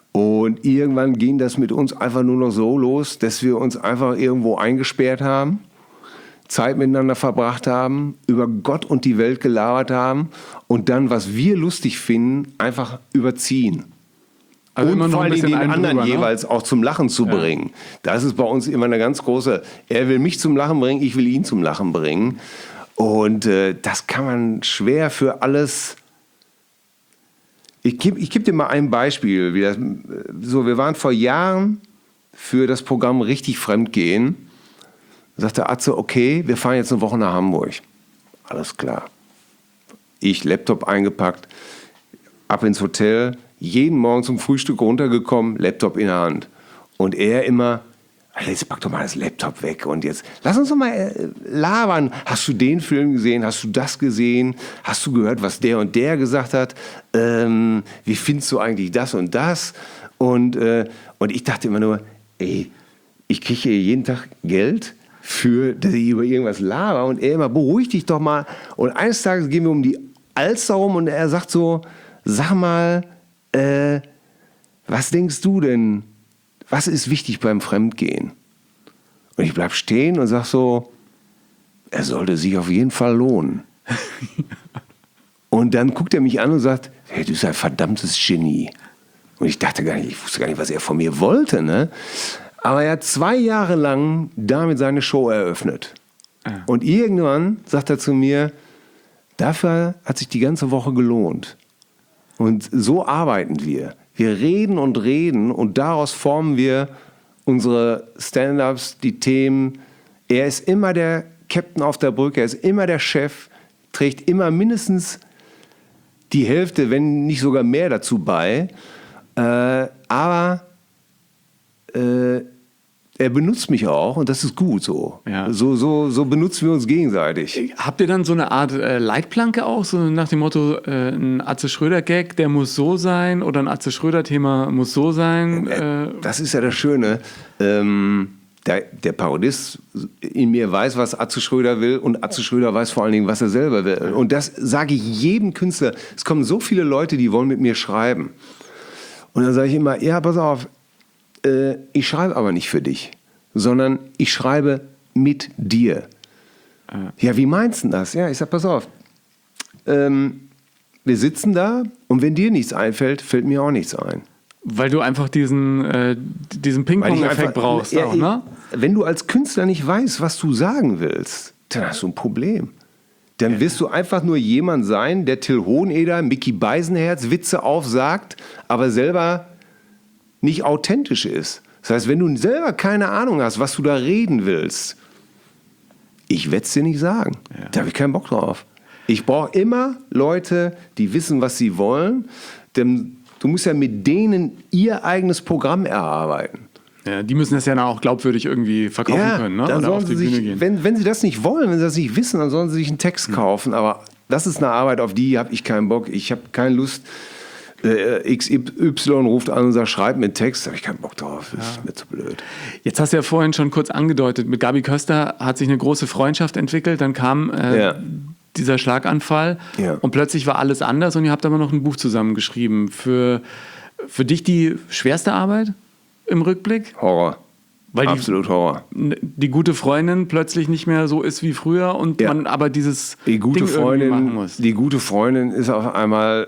Und irgendwann ging das mit uns einfach nur noch so los, dass wir uns einfach irgendwo eingesperrt haben, Zeit miteinander verbracht haben, über Gott und die Welt gelabert haben und dann, was wir lustig finden, einfach überziehen. Also immer und noch vor ein allem den bisschen einen anderen drüber, ne? jeweils auch zum Lachen zu Ja. bringen. Das ist bei uns immer eine ganz große, er will mich zum Lachen bringen, ich will ihn zum Lachen bringen. Und äh, das kann man schwer für alles... Ich gebe ich geb dir mal ein Beispiel. Wie das, so, wir waren vor Jahren für das Programm Richtig Fremdgehen. Da sagte Atze, okay, wir fahren jetzt eine Woche nach Hamburg. Alles klar. Ich, Laptop eingepackt, ab ins Hotel, jeden Morgen zum Frühstück runtergekommen, Laptop in der Hand. Und er immer, jetzt pack doch mal das Laptop weg und jetzt lass uns doch mal äh, labern. Hast du den Film gesehen? Hast du das gesehen? Hast du gehört, was der und der gesagt hat? Ähm, wie findest du eigentlich das und das? Und, äh, und ich dachte immer nur, ey, ich kriege hier jeden Tag Geld für, dass ich über irgendwas laber und er immer, beruhig dich doch mal. Und eines Tages gehen wir um die Alster rum und er sagt so, sag mal, äh, was denkst du denn? Was ist wichtig beim Fremdgehen? Und ich bleib stehen und sag so, er sollte sich auf jeden Fall lohnen. Und dann guckt er mich an und sagt, hey, du bist ein verdammtes Genie. Und ich dachte gar nicht, ich wusste gar nicht, was er von mir wollte, ne? Aber er hat zwei Jahre lang damit seine Show eröffnet. Ah. Und irgendwann sagt er zu mir, dafür hat sich die ganze Woche gelohnt. Und so arbeiten wir. Wir reden und reden und daraus formen wir unsere Stand-ups, die Themen. Er ist immer der Captain auf der Brücke, er ist immer der Chef, trägt immer mindestens die Hälfte, wenn nicht sogar mehr dazu bei. Äh, aber äh, er benutzt mich auch und das ist gut so. Ja. So, so. So benutzen wir uns gegenseitig. Habt ihr dann so eine Art äh, Leitplanke auch, so nach dem Motto, äh, ein Atze Schröder-Gag, der muss so sein oder ein Atze Schröder-Thema muss so sein? Äh, das ist ja das Schöne. Ähm, der, der Parodist in mir weiß, was Atze Schröder will und Atze Schröder weiß vor allen Dingen, was er selber will. Und das sage ich jedem Künstler. Es kommen so viele Leute, die wollen mit mir schreiben. Und dann sage ich immer, ja, pass auf, äh, ich schreibe aber nicht für dich, sondern ich schreibe mit dir. Ah. Ja, wie meinst du das? Ja, ich sage, pass auf, ähm, wir sitzen da und wenn dir nichts einfällt, fällt mir auch nichts ein. Weil du einfach diesen, äh, diesen Ping-Pong-Effekt brauchst. Ja, auch, ne? Wenn du als Künstler nicht weißt, was du sagen willst, dann hast du ein Problem. Dann ja. wirst du einfach nur jemand sein, der Till Hoheneder, Mickey Beisenherz Witze aufsagt, aber selber nicht authentisch ist. Das heißt, wenn du selber keine Ahnung hast, was du da reden willst, ich werde es dir nicht sagen. Ja. Da habe ich keinen Bock drauf. Ich brauche immer Leute, die wissen, was sie wollen, denn du musst ja mit denen ihr eigenes Programm erarbeiten. Ja, die müssen das ja dann auch glaubwürdig irgendwie verkaufen ja, können, ne? Dann Oder sollen auf die sie sich, Bühne gehen. Wenn, wenn sie das nicht wollen, wenn sie das nicht wissen, dann sollen sie sich einen Text kaufen. Aber das ist eine Arbeit, auf die habe ich keinen Bock. Ich habe keine Lust. Äh, X Y ruft an und sagt, schreib mir einen Text. Da habe ich keinen Bock drauf. Das ja. ist mir zu blöd. Jetzt hast du ja vorhin schon kurz angedeutet, mit Gabi Köster hat sich eine große Freundschaft entwickelt. Dann kam äh, ja. dieser Schlaganfall ja. und plötzlich war alles anders und ihr habt aber noch ein Buch zusammengeschrieben. Für, für dich die schwerste Arbeit im Rückblick? Horror. Weil Absolut die, Horror. Die gute Freundin plötzlich nicht mehr so ist wie früher und ja. man aber dieses die gute Ding Freundin, irgendwie machen muss. Die gute Freundin ist auf einmal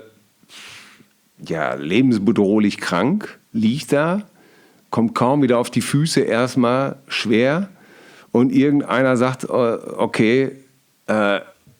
ja, lebensbedrohlich krank, liegt da, kommt kaum wieder auf die Füße, erstmal schwer und irgendeiner sagt, okay, äh,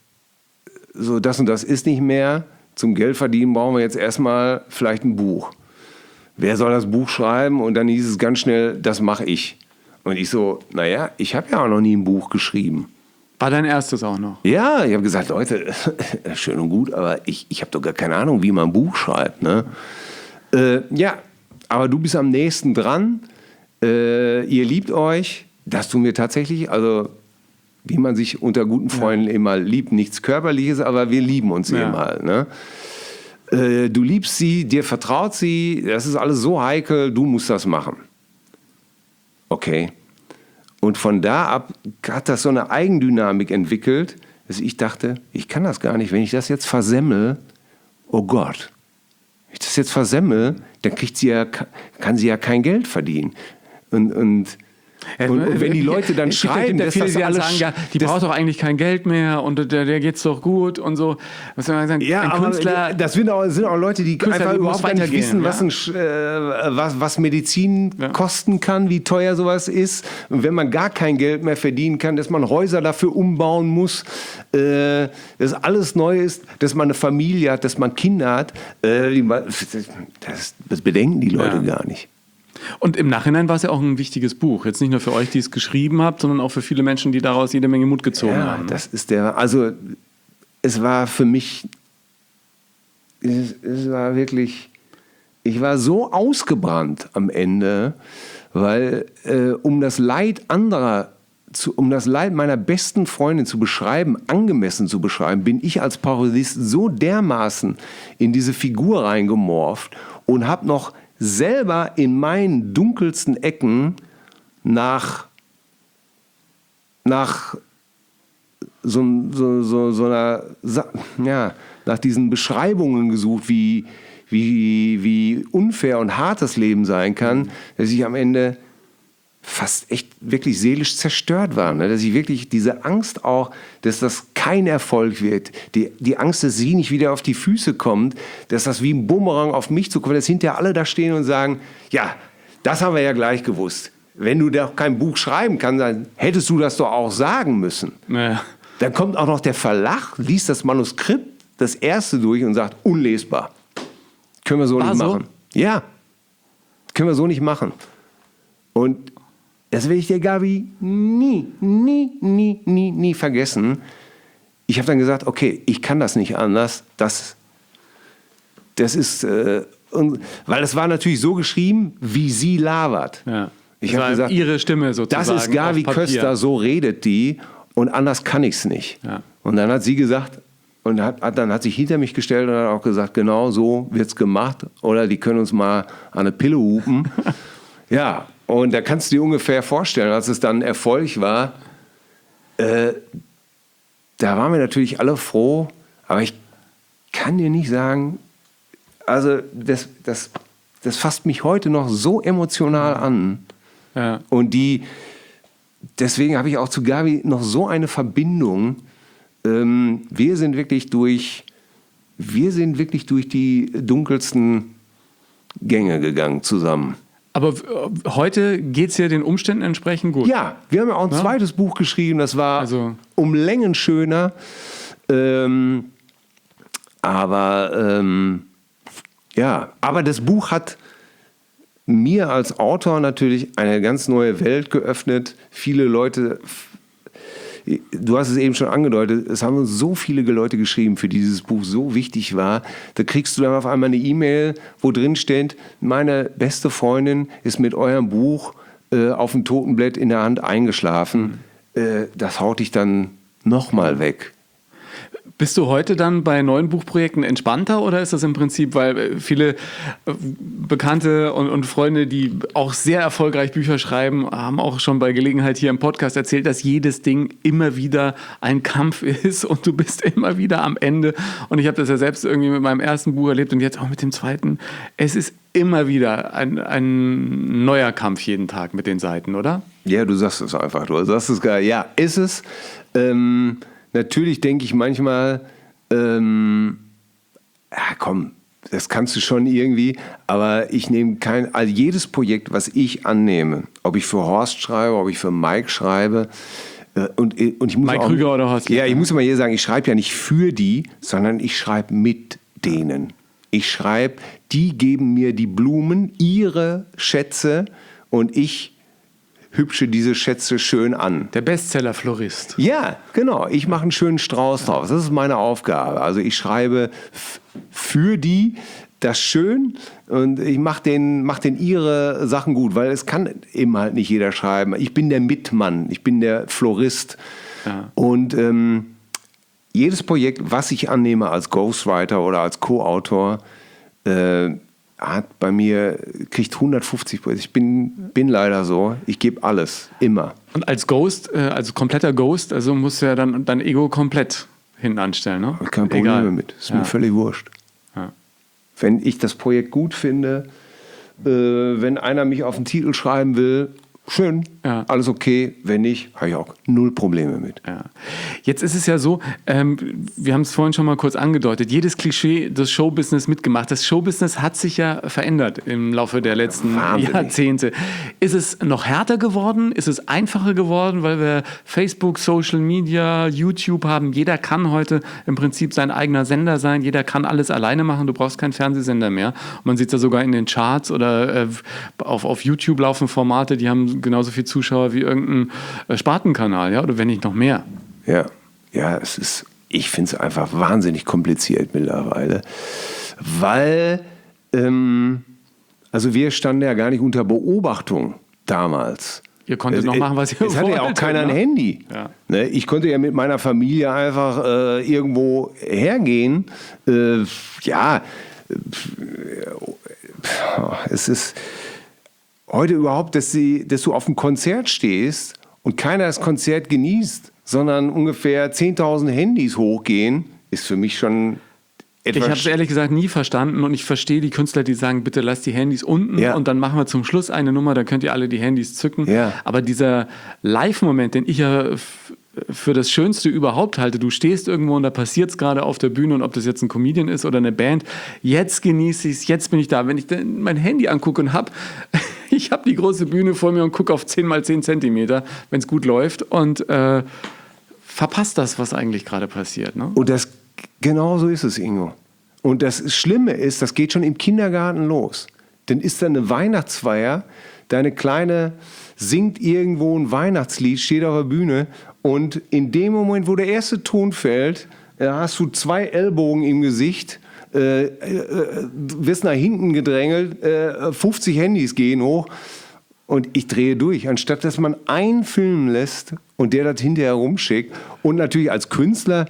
so das und das ist nicht mehr, zum Geld verdienen brauchen wir jetzt erstmal vielleicht ein Buch. Wer soll das Buch schreiben? Und dann hieß es ganz schnell, das mache ich. Und ich so, naja, ich habe ja auch noch nie ein Buch geschrieben. War dein erstes auch noch? Ja, ich habe gesagt, Leute, schön und gut, aber ich, ich habe doch gar keine Ahnung, wie man ein Buch schreibt. Ne? Äh, ja, aber du bist am nächsten dran. Äh, ihr liebt euch. Das tun wir tatsächlich. Also, wie man sich unter guten Freunden ja. immer liebt. Nichts Körperliches, aber wir lieben uns ja. eben halt. Ne? Du liebst sie, dir vertraut sie, das ist alles so heikel, du musst das machen. Okay. Und von da ab hat das so eine Eigendynamik entwickelt, dass ich dachte, ich kann das gar nicht, wenn ich das jetzt versemmel, oh Gott. ich das jetzt versemmel, dann kriegt sie ja, kann sie ja kein Geld verdienen. Und, und Und, und wenn die Leute dann es gibt, schreiben, gibt dass viele, das die alles... sagen, ja, die das, braucht doch eigentlich kein Geld mehr und der, der geht's doch gut und so. Was soll man sagen? ja, ein aber Künstler, das sind auch, sind auch Leute, die Künstler, einfach die überhaupt muss gar nicht weitergehen, wissen, was, ein, äh, was, was Medizin Ja. kosten kann, wie teuer sowas ist. Und wenn man gar kein Geld mehr verdienen kann, dass man Häuser dafür umbauen muss, äh, dass alles neu ist, dass man eine Familie hat, dass man Kinder hat, äh, die, das, das bedenken die Leute Ja. gar nicht. Und im Nachhinein war es ja auch ein wichtiges Buch. Jetzt nicht nur für euch, die es geschrieben habt, sondern auch für viele Menschen, die daraus jede Menge Mut gezogen Ja, haben. Ne? das ist der, also es war für mich, es, es war wirklich, ich war so ausgebrannt am Ende, weil äh, um das Leid anderer, zu, um das Leid meiner besten Freundin zu beschreiben, angemessen zu beschreiben, bin ich als Parodist so dermaßen in diese Figur reingemorpht und habe noch selber in meinen dunkelsten Ecken nach, nach so, so, so, so einer, ja, nach diesen Beschreibungen gesucht, wie, wie, wie unfair und hart das Leben sein kann, dass ich am Ende fast echt wirklich seelisch zerstört war. Ne? Dass ich wirklich diese Angst auch, dass das kein Erfolg wird, die, die Angst, dass sie nicht wieder auf die Füße kommt, dass das wie ein Bumerang auf mich zukommt, dass hinterher alle da stehen und sagen, ja, das haben wir ja gleich gewusst. Wenn du doch kein Buch schreiben kannst, dann hättest du das doch auch sagen müssen. Ja. Dann kommt auch noch der Verlag, liest das Manuskript, das erste durch und sagt, unlesbar. Können wir so War nicht so? machen. Ja, können wir so nicht machen. Und das will ich dir, Gabi, nie, nie, nie, nie, nie vergessen. Ich habe dann gesagt, okay, ich kann das nicht anders. Das, das ist, äh, und, weil es war natürlich so geschrieben, wie sie labert. Ja. Ich Das habe war gesagt, ihre Stimme sozusagen. das ist Gabi auf Papier. Köster, so redet die und anders kann ich es nicht. Ja. Und dann hat sie gesagt, und hat, hat, dann hat sich hinter mich gestellt und hat auch gesagt, genau so wird es gemacht. Oder die können uns mal an eine Pille hupen. Ja, und da kannst du dir ungefähr vorstellen, als es dann Erfolg war, äh, da waren wir natürlich alle froh, aber ich kann dir nicht sagen, also das, das, das fasst mich heute noch so emotional an. Ja. Und die, deswegen habe ich auch zu Gabi noch so eine Verbindung. Ähm, wir sind wirklich durch, wir sind wirklich durch die dunkelsten Gänge gegangen zusammen. Aber äh, heute geht es ja den Umständen entsprechend gut. Ja, wir haben ja auch ein Ja. zweites Buch geschrieben, das war Also- um Längen schöner. Ähm, aber ähm, ja, aber das Buch hat mir als Autor natürlich eine ganz neue Welt geöffnet. Viele Leute, du hast es eben schon angedeutet, es haben uns so viele Leute geschrieben, für die dieses Buch so wichtig war. Da kriegst du dann auf einmal eine E-Mail, wo drin steht, meine beste Freundin ist mit eurem Buch äh, auf dem Totenblatt in der Hand eingeschlafen. Äh, das haut dich dann nochmal weg. Bist du heute dann bei neuen Buchprojekten entspannter oder ist das im Prinzip, weil viele äh, Bekannte und, und Freunde, die auch sehr erfolgreich Bücher schreiben, haben auch schon bei Gelegenheit hier im Podcast erzählt, dass jedes Ding immer wieder ein Kampf ist und du bist immer wieder am Ende. Und ich habe das ja selbst irgendwie mit meinem ersten Buch erlebt und jetzt auch mit dem zweiten. Es ist immer wieder ein, ein neuer Kampf jeden Tag mit den Seiten, oder? Ja, du sagst es einfach. Du sagst es gar. Ja, ist es. Ähm, natürlich denke ich manchmal, ähm, ja, komm, das kannst du schon irgendwie, aber ich nehme kein, also jedes Projekt, was ich annehme, ob ich für Horst schreibe, ob ich für Mike schreibe, äh, und, und ich muss Mike auch, Krüger oder Horst Ja, Lippmann. ich muss mal hier sagen, ich schreibe ja nicht für die, sondern ich schreibe mit denen. Ich schreibe, die geben mir die Blumen, ihre Schätze und ich hübsche diese Schätze schön an. Der Bestseller-Florist. Ja, genau. Ich mache einen schönen Strauß draus. Das ist meine Aufgabe. Also ich schreibe f- für die das schön und ich mache den, mach den ihre Sachen gut, weil es kann eben halt nicht jeder schreiben. Ich bin der Mitmann, ich bin der Florist. Ja. Und ähm, jedes Projekt, was ich annehme als Ghostwriter oder als Co-Autor, äh, hat bei mir, kriegt hundertfünfzig Prozent. Ich bin, bin leider so. Ich gebe alles. Immer. Und als Ghost, äh, als kompletter Ghost, also musst du ja dann dein Ego komplett hinten anstellen, ne? Hab ich keine Probleme Egal. mit. Ist Ja. mir völlig wurscht. Ja. Wenn ich das Projekt gut finde, äh, wenn einer mich auf den Titel schreiben will, schön, ja. Alles okay. Wenn nicht, habe ich auch null Probleme mit. Ja. Jetzt ist es ja so, ähm, wir haben es vorhin schon mal kurz angedeutet, jedes Klischee des Showbusiness mitgemacht. Das Showbusiness hat sich ja verändert im Laufe der letzten Wahnsinnig. Jahrzehnte. Ist es noch härter geworden? Ist es einfacher geworden, weil wir Facebook, Social Media, YouTube haben? Jeder kann heute im Prinzip sein eigener Sender sein. Jeder kann alles alleine machen. Du brauchst keinen Fernsehsender mehr. Und man sieht es ja sogar in den Charts oder äh, auf, auf YouTube laufen Formate, die haben genauso viel Zuschauer wie irgendein äh, Spartenkanal, ja, oder wenn nicht noch mehr. Ja, ja, es ist, ich finde es einfach wahnsinnig kompliziert mittlerweile, weil, ähm, also wir standen ja gar nicht unter Beobachtung damals. Ihr konntet es, noch machen, was ihr wollt. Es hatte ja auch keiner ne? ein Handy. Ja. Ne? Ich konnte ja mit meiner Familie einfach äh, irgendwo hergehen. Äh, ja, äh, es ist heute überhaupt, dass, sie, dass du auf einem Konzert stehst und keiner das Konzert genießt, sondern ungefähr zehntausend Handys hochgehen, ist für mich schon etwas... Ich habe es ehrlich gesagt nie verstanden und ich verstehe die Künstler, die sagen, bitte lasst die Handys unten ja. und dann machen wir zum Schluss eine Nummer, dann könnt ihr alle die Handys zücken. Ja. Aber dieser Live-Moment, den ich ja f- für das Schönste überhaupt halte, du stehst irgendwo und da passiert es gerade auf der Bühne und ob das jetzt ein Comedian ist oder eine Band, jetzt genieße ich es, jetzt bin ich da. Wenn ich mein Handy angucke und habe... Ich habe die große Bühne vor mir und gucke auf zehn mal zehn Zentimeter, wenn es gut läuft und äh, verpasst das, was eigentlich gerade passiert. Ne? Und das, genau so ist es, Ingo. Und das Schlimme ist, das geht schon im Kindergarten los. Dann ist da eine Weihnachtsfeier, deine Kleine singt irgendwo ein Weihnachtslied, steht auf der Bühne und in dem Moment, wo der erste Ton fällt, hast du zwei Ellbogen im Gesicht, Äh, äh, wirst nach hinten gedrängelt, äh, fünfzig Handys gehen hoch und ich drehe durch. Anstatt dass man einen filmen lässt und der das hinterher rumschickt und natürlich als Künstler,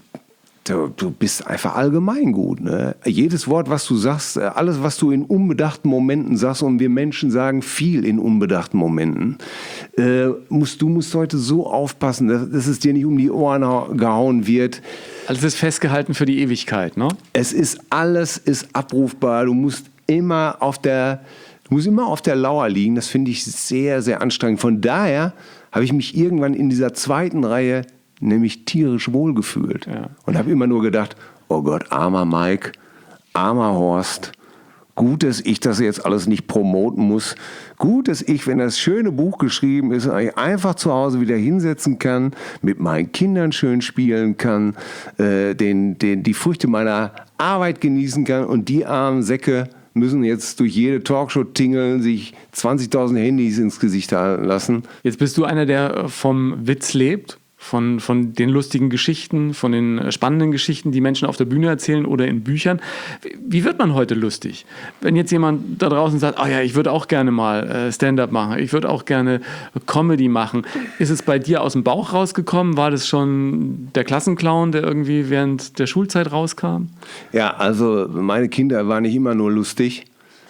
du, du bist einfach allgemein gut. Ne? Jedes Wort, was du sagst, alles, was du in unbedachten Momenten sagst und wir Menschen sagen viel in unbedachten Momenten, äh, musst, du musst heute so aufpassen, dass, dass es dir nicht um die Ohren gehauen wird. Alles ist festgehalten für die Ewigkeit, ne? Es ist, alles ist abrufbar. Du musst immer auf der, du musst immer auf der Lauer liegen. Das finde ich sehr, sehr anstrengend. Von daher habe ich mich irgendwann in dieser zweiten Reihe nämlich tierisch wohlgefühlt. Ja. Und habe immer nur gedacht, oh Gott, armer Mike, armer Horst. Gut, dass ich das jetzt alles nicht promoten muss. Gut, dass ich, wenn das schöne Buch geschrieben ist, einfach zu Hause wieder hinsetzen kann, mit meinen Kindern schön spielen kann, äh, den, den, die Früchte meiner Arbeit genießen kann und die armen Säcke müssen jetzt durch jede Talkshow tingeln, sich zwanzigtausend Handys ins Gesicht halten lassen. Jetzt bist du einer, der vom Witz lebt. Von, von den lustigen Geschichten, von den spannenden Geschichten, die Menschen auf der Bühne erzählen oder in Büchern. Wie wird man heute lustig? Wenn jetzt jemand da draußen sagt, oh ja, ich würde auch gerne mal Stand-up machen, ich würde auch gerne Comedy machen. Ist es bei dir aus dem Bauch rausgekommen? War das schon der Klassenclown, der irgendwie während der Schulzeit rauskam? Ja, also meine Kinder waren nicht immer nur lustig.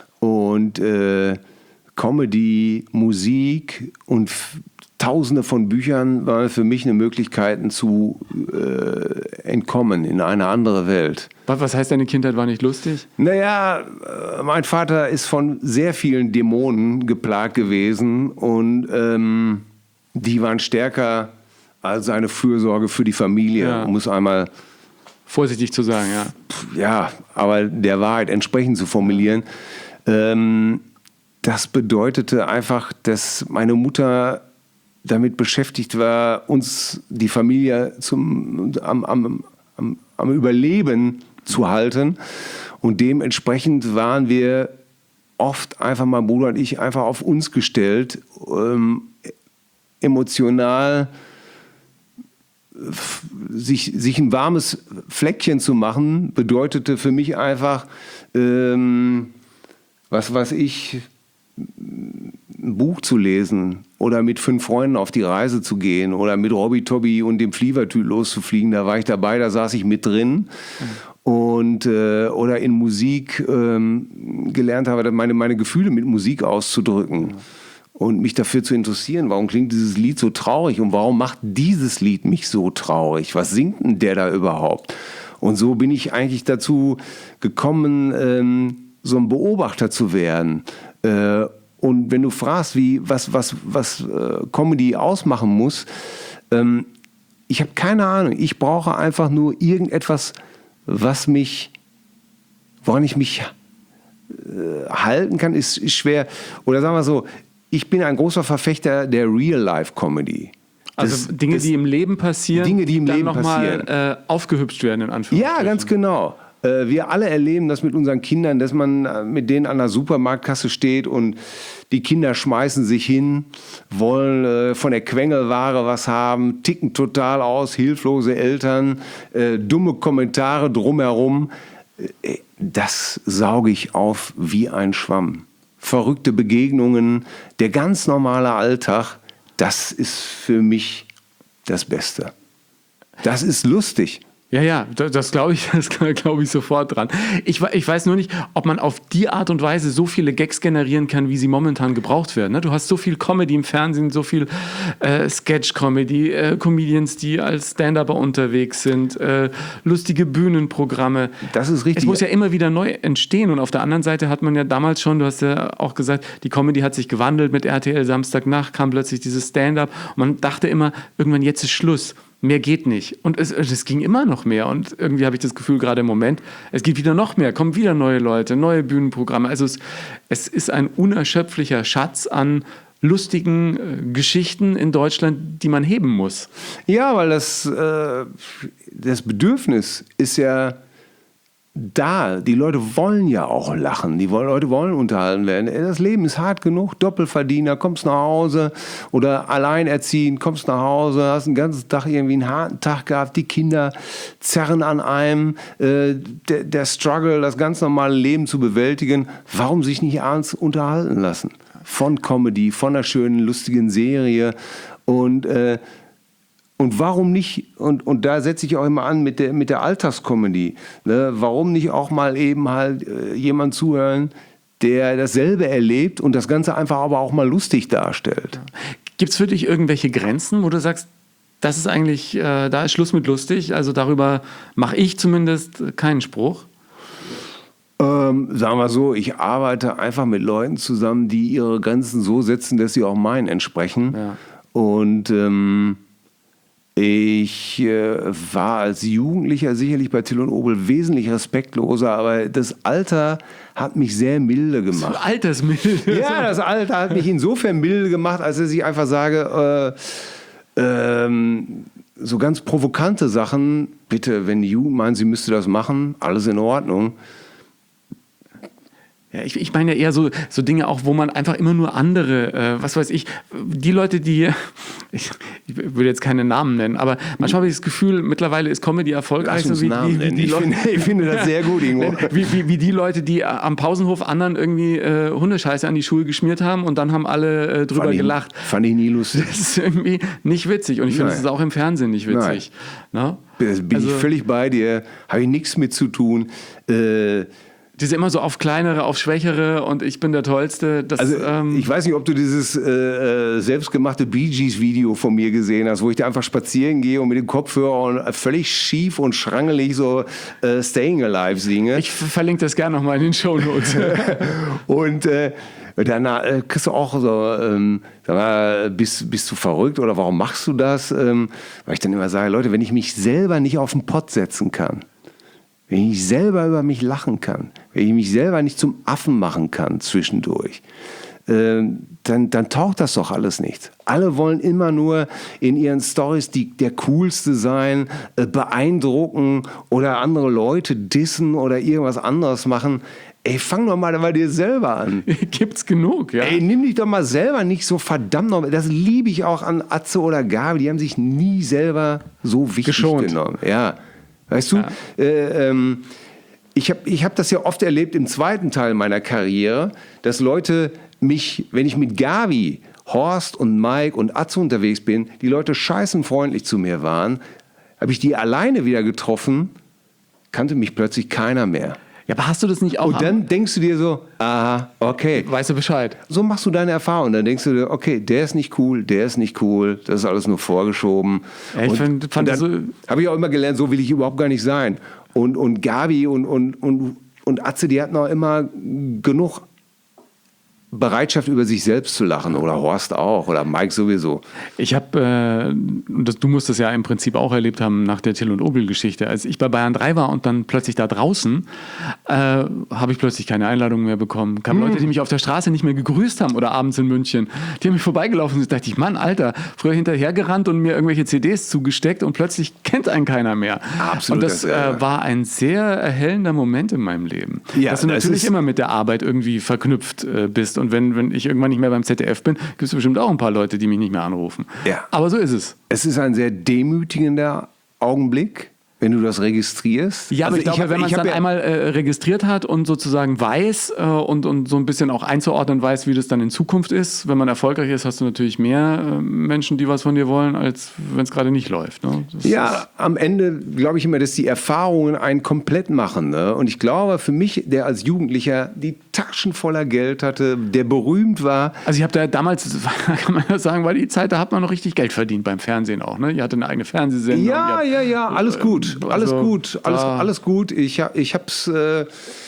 Und äh, Comedy, Musik und Tausende von Büchern waren für mich eine Möglichkeit zu äh, entkommen in eine andere Welt. Was heißt, deine Kindheit war nicht lustig? Naja, mein Vater ist von sehr vielen Dämonen geplagt gewesen und ähm, die waren stärker als seine Fürsorge für die Familie. Ja. Muss einmal vorsichtig zu sagen, ja. Ja, aber der Wahrheit entsprechend zu formulieren. Ähm, das bedeutete einfach, dass meine Mutter damit beschäftigt war, uns, die Familie zum, am, am, am, am Überleben zu halten. Und dementsprechend waren wir oft einfach, mein Bruder und ich, einfach auf uns gestellt, ähm, emotional sich, sich ein warmes Fleckchen zu machen, bedeutete für mich einfach, ähm, was weiß ich, ein Buch zu lesen oder mit fünf Freunden auf die Reise zu gehen oder mit Robby Tobby und dem Flievertüt loszufliegen. Da war ich dabei, da saß ich mit drin. Mhm. Und, äh, oder in Musik ähm, gelernt habe, meine, meine Gefühle mit Musik auszudrücken. Mhm. Und mich dafür zu interessieren, warum klingt dieses Lied so traurig und warum macht dieses Lied mich so traurig? Was singt denn der da überhaupt? Und so bin ich eigentlich dazu gekommen, ähm, so ein Beobachter zu werden. Äh, und wenn du fragst, wie, was, was, was äh, Comedy ausmachen muss, ähm, ich habe keine Ahnung. Ich brauche einfach nur irgendetwas, was mich, woran ich mich äh, halten kann, ist, ist schwer. Oder sagen wir so, ich bin ein großer Verfechter der Real-Life-Comedy. Also Dinge, das, die im Leben passieren, Dinge, die im dann Leben noch passieren. mal äh, aufgehübscht werden, in Anführungszeichen. Ja, ganz genau. Äh, wir alle erleben das mit unseren Kindern, dass man äh, mit denen an der Supermarktkasse steht und die Kinder schmeißen sich hin, wollen äh, von der Quengelware was haben, ticken total aus, hilflose Eltern, äh, dumme Kommentare drumherum. Äh, das sauge ich auf wie ein Schwamm. Verrückte Begegnungen, der ganz normale Alltag, das ist für mich das Beste. Das ist lustig. Ja, ja, das, das glaube ich, das glaube ich sofort dran. Ich, ich weiß nur nicht, ob man auf die Art und Weise so viele Gags generieren kann, wie sie momentan gebraucht werden. Ne? Du hast so viel Comedy im Fernsehen, so viel äh, Sketch-Comedy, äh, Comedians, die als Stand-Upper unterwegs sind, äh, lustige Bühnenprogramme. Das ist richtig. Es muss ja immer wieder neu entstehen. Und auf der anderen Seite hat man ja damals schon, du hast ja auch gesagt, die Comedy hat sich gewandelt mit R T L Samstagnacht, kam plötzlich dieses Stand-Up. Und man dachte immer, irgendwann jetzt ist Schluss. Mehr geht nicht. Und es, es ging immer noch mehr. Und irgendwie habe ich das Gefühl, gerade im Moment, es geht wieder noch mehr, kommen wieder neue Leute, neue Bühnenprogramme. Also es, es ist ein unerschöpflicher Schatz an lustigen äh, Geschichten in Deutschland, die man heben muss. Ja, weil das, äh, das Bedürfnis ist ja da. Die Leute wollen ja auch lachen. Die Leute wollen unterhalten werden. Das Leben ist hart genug. Doppelverdiener, kommst nach Hause oder alleinerziehend, kommst nach Hause, hast den ganzen Tag irgendwie einen harten Tag gehabt. Die Kinder zerren an einem. Äh, der, der Struggle, das ganz normale Leben zu bewältigen. Warum sich nicht abends unterhalten lassen? Von Comedy, von einer schönen, lustigen Serie. Und äh, Und warum nicht, und, und da setze ich auch immer an mit der, mit der Alltagskomödie, ne? Warum nicht auch mal eben halt äh, jemand zuhören, der dasselbe erlebt und das Ganze einfach aber auch mal lustig darstellt. Gibt es für dich irgendwelche Grenzen, wo du sagst, das ist eigentlich, äh, da ist Schluss mit lustig, also darüber mache ich zumindest keinen Spruch? Ähm, sagen wir so, ich arbeite einfach mit Leuten zusammen, die ihre Grenzen so setzen, dass sie auch meinen entsprechen. Ja. Und ähm, ich äh, war als Jugendlicher sicherlich bei Till und Obel wesentlich respektloser, aber das Alter hat mich sehr milde gemacht. So altersmilde. Ja, das Alter hat mich insofern milde gemacht, als dass ich einfach sage, äh, ähm, so ganz provokante Sachen, bitte, wenn die Jugend meint, sie müsste das machen, alles in Ordnung. Ja, ich, ich meine ja eher so, so Dinge auch, wo man einfach immer nur andere, äh, was weiß ich, die Leute, die, ich, ich will jetzt keine Namen nennen, aber manchmal habe ich das Gefühl, mittlerweile ist Comedy erfolgreich. So wie, wie, wie die ich, Leute, finde, ich finde das sehr gut, Ingo. Wie, wie, wie die Leute, die am Pausenhof anderen irgendwie äh, Hundescheiße an die Schuhe geschmiert haben und dann haben alle äh, drüber fand gelacht. Ich, fand ich nie lustig. Das ist irgendwie nicht witzig und ich finde, es ist auch im Fernsehen nicht witzig. No? Bin also, ich völlig bei dir, habe ich nichts mit zu tun. Äh, Die sind immer so auf kleinere, auf schwächere und ich bin der Tollste. Das, also, ähm ich weiß nicht, ob du dieses äh, selbstgemachte Bee Gees Video von mir gesehen hast, wo ich da einfach spazieren gehe und mit dem Kopfhörer und völlig schief und schrangelig so äh, Staying Alive singe. Ich verlinke das gerne nochmal in den Shownotes. Und äh, dann äh, kriegst du auch so, ähm, sag mal, bist, bist du verrückt oder warum machst du das? Ähm, weil ich dann immer sage, Leute, wenn ich mich selber nicht auf den Pott setzen kann, wenn ich selber über mich lachen kann, wenn ich mich selber nicht zum Affen machen kann zwischendurch, äh, dann, dann taucht das doch alles nicht. Alle wollen immer nur in ihren Storys die, der Coolste sein, äh, beeindrucken oder andere Leute dissen oder irgendwas anderes machen. Ey, fang doch mal bei dir selber an. Gibt's genug, ja. Ey, nimm dich doch mal selber nicht so verdammt noch. Das liebe ich auch an Atze oder Gabi. Die haben sich nie selber so wichtig geschont genommen. Ja. Weißt du, ja. äh, ähm, ich habe ich hab das ja oft erlebt im zweiten Teil meiner Karriere, dass Leute mich, wenn ich mit Gabi, Horst und Mike und Atze unterwegs bin, die Leute scheißenfreundlich zu mir waren, habe ich die alleine wieder getroffen, kannte mich plötzlich keiner mehr. Ja, aber hast du das nicht auch? Und dann denkst du dir so, aha, okay. Weißt du Bescheid? So machst du deine Erfahrung. Dann denkst du dir, okay, der ist nicht cool, der ist nicht cool, das ist alles nur vorgeschoben. Ja, ich und, find, fand und dann so habe ich auch immer gelernt, so will ich überhaupt gar nicht sein. Und, und Gabi und, und, und, und Atze, die hatten auch immer genug Bereitschaft, über sich selbst zu lachen. Oder Horst auch. Oder Mike sowieso. Ich habe, äh, das, du musst das ja im Prinzip auch erlebt haben nach der Till und Obel-Geschichte. Als ich bei Bayern drei war und dann plötzlich da draußen, äh, habe ich plötzlich keine Einladung mehr bekommen. Kamen Hm. Leute, die mich auf der Straße nicht mehr gegrüßt haben oder abends in München. Die haben mich vorbeigelaufen und da dachte ich, Mann, Alter, früher hinterhergerannt und mir irgendwelche C Ds zugesteckt und plötzlich kennt einen keiner mehr. Absolut. Und das äh, war ein sehr erhellender Moment in meinem Leben. Ja, dass du das natürlich ist- immer mit der Arbeit irgendwie verknüpft äh, bist. Und wenn, wenn ich irgendwann nicht mehr beim Z D F bin, gibt es bestimmt auch ein paar Leute, die mich nicht mehr anrufen. Ja. Aber so ist es. Es ist ein sehr demütigender Augenblick, wenn du das registrierst. Ja, aber Also ich glaube, hab- wenn man es hab dann ja- einmal äh, registriert hat und sozusagen weiß äh, und, und so ein bisschen auch einzuordnen weiß, wie das dann in Zukunft ist, wenn man erfolgreich ist, hast du natürlich mehr äh, Menschen, die was von dir wollen, als wenn es gerade nicht läuft. Ne? Das Ja, ist, am Ende glaube ich immer, dass die Erfahrungen einen komplett machen. Ne? Und ich glaube, für mich, der als Jugendlicher die Taschen voller Geld hatte, der berühmt war, also ich habe da damals, kann man ja sagen, war die Zeit, da hat man noch richtig Geld verdient beim Fernsehen auch. Ne? Ihr hatte eine eigene Fernsehsendung. ja, ihr ja, habt- ja, alles gut, also alles gut, alles, da- alles gut. Ich, ha- ich hab's, äh,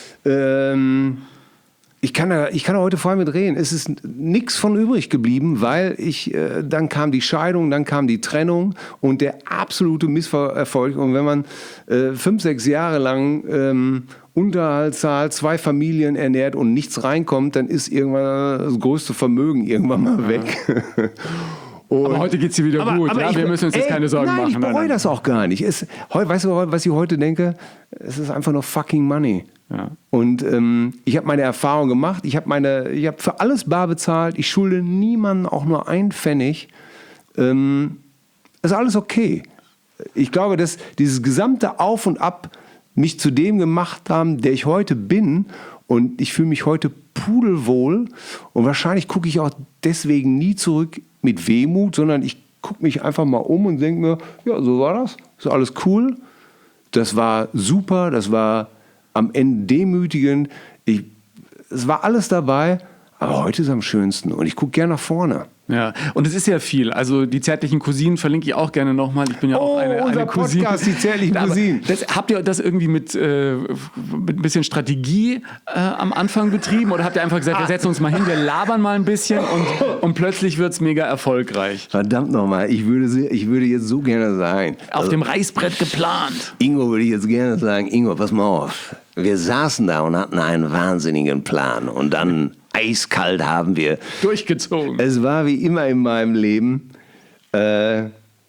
ähm, ich kann da, ich kann da heute vor allem mit reden. Es ist nichts von übrig geblieben, weil ich, äh, dann kam die Scheidung, dann kam die Trennung und der absolute Misserfolg. Und wenn man äh, fünf, sechs Jahre lang ähm, Unterhalt zahlt, zwei Familien ernährt und nichts reinkommt, dann ist irgendwann das größte Vermögen irgendwann mal weg. Und Aber heute geht es dir wieder aber, gut. aber ja? ich, Wir müssen uns jetzt ey, keine Sorgen nein, machen. ich bereue das auch gar nicht. Es, heu, weißt du, was ich heute denke? Es ist einfach nur fucking money. Ja. Und ähm, ich habe meine Erfahrung gemacht. Ich habe meine, ich habe für alles bar bezahlt. Ich schulde niemandem auch nur einen Pfennig. Ähm, ist alles okay. Ich glaube, dass dieses gesamte Auf und Ab mich zu dem gemacht haben, der ich heute bin. Und ich fühle mich heute pudelwohl. Und wahrscheinlich gucke ich auch deswegen nie zurück mit Wehmut, sondern ich gucke mich einfach mal um und denke mir, ja, so war das. Ist alles cool. Das war super. Das war am Ende demütigend. Ich, es war alles dabei. Aber heute ist es am schönsten. Und ich gucke gerne nach vorne. Ja, und es ist ja viel. Also die zärtlichen Cousinen verlinke ich auch gerne nochmal. Ich bin ja auch Oh, eine, unser eine Cousine. Podcast, die zärtlichen Aber Cousinen. Das, habt ihr das irgendwie mit, äh, mit ein bisschen Strategie äh, am Anfang betrieben? Oder habt ihr einfach gesagt, wir setzen uns mal hin, wir labern mal ein bisschen und, und plötzlich wird es mega erfolgreich? Verdammt nochmal, ich würde, se- ich würde jetzt so gerne sagen. Auf dem Reißbrett geplant. Ingo würde ich jetzt gerne sagen, Ingo, pass mal auf. Wir saßen da und hatten einen wahnsinnigen Plan. Und dann eiskalt haben wir. Durchgezogen. Es war wie immer in meinem Leben. Äh,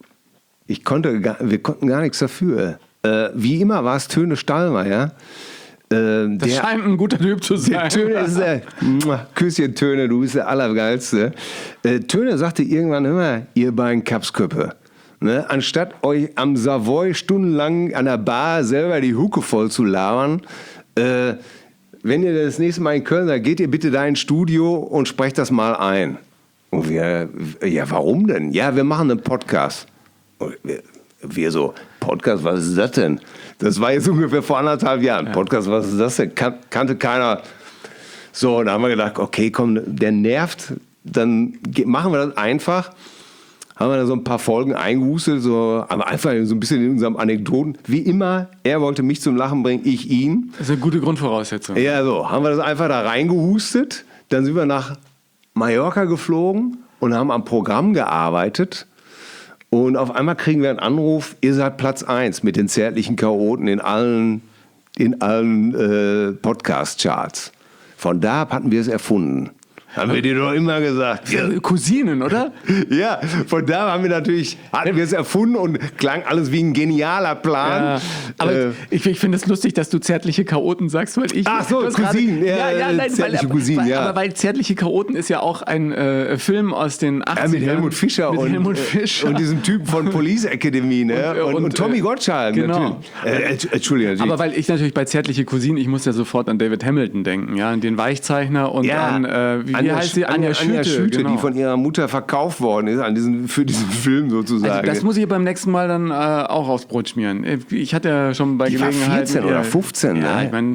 ich konnte, gar, wir konnten gar nichts dafür. Äh, wie immer war es Töne Stallmeier. Äh, Das der- scheint ein guter Typ zu sein. Der Töne ist der, Mua, Küsschen Töne, du bist der Allergeilste. Äh, Töne sagte irgendwann immer, ihr beiden Kapsköppe. Ne? Anstatt euch am Savoy stundenlang an der Bar selber die Hucke voll zu labern, äh, wenn ihr das nächste Mal in Köln seid, geht ihr bitte da ins Studio und sprecht das mal ein. Und wir, ja, warum denn? Ja, wir machen einen Podcast. Und wir, wir so, Podcast, was ist das denn? Das war jetzt ungefähr vor anderthalb Jahren. Podcast, was ist das denn? Kan kannte keiner. So, und da haben wir gedacht, okay, komm, der nervt, dann ge- machen wir das einfach. Haben wir da so ein paar Folgen eingehustet, so, aber einfach so ein bisschen in unserem Anekdoten. Wie immer, er wollte mich zum Lachen bringen, ich ihn. Das ist eine gute Grundvoraussetzung. Ja, so, haben wir das einfach da reingehustet. Dann sind wir nach Mallorca geflogen und haben am Programm gearbeitet. Und auf einmal kriegen wir einen Anruf, ihr seid Platz eins mit den zärtlichen Chaoten in allen, in allen äh, Podcast-Charts. Von da ab hatten wir es erfunden. Haben wir dir doch immer gesagt. Ja, Äh, Cousinen, oder? ja, von da haben wir natürlich, hatten wir es erfunden und klang alles wie ein genialer Plan. Ja, aber Äh, ich, ich finde es lustig, dass du zärtliche Chaoten sagst, weil ich. Ach so, du hast Cousinen, gerade- ja, ja, ja, nein, zärtliche weil, Cousinen, weil, ja. Aber weil zärtliche Chaoten ist ja auch ein äh, Film aus den achtzigern. Ja, mit Helmut Fischer, mit und, Helmut äh, Fischer. und diesem Typen von Police Academy, ne? Und, Und, äh, und, und, Tommy äh, Gottschalk, genau. natürlich. Äh, Entschuldigung, natürlich. Aber weil ich natürlich bei zärtliche Cousinen, ich muss ja sofort an David Hamilton denken, ja, an den Weichzeichner und ja, an, äh, wie, wie Anja, heißt sie? Anja, Anja Schüte, Anja Schüte genau. die von ihrer Mutter verkauft worden ist an diesen, für diesen Film sozusagen. Also das muss ich beim nächsten Mal dann äh, auch aufs Brot schmieren. Ich hatte ja schon bei Die war Gelegenheit. vierzehn oder fünfzehn, Ja, ne? ich meine,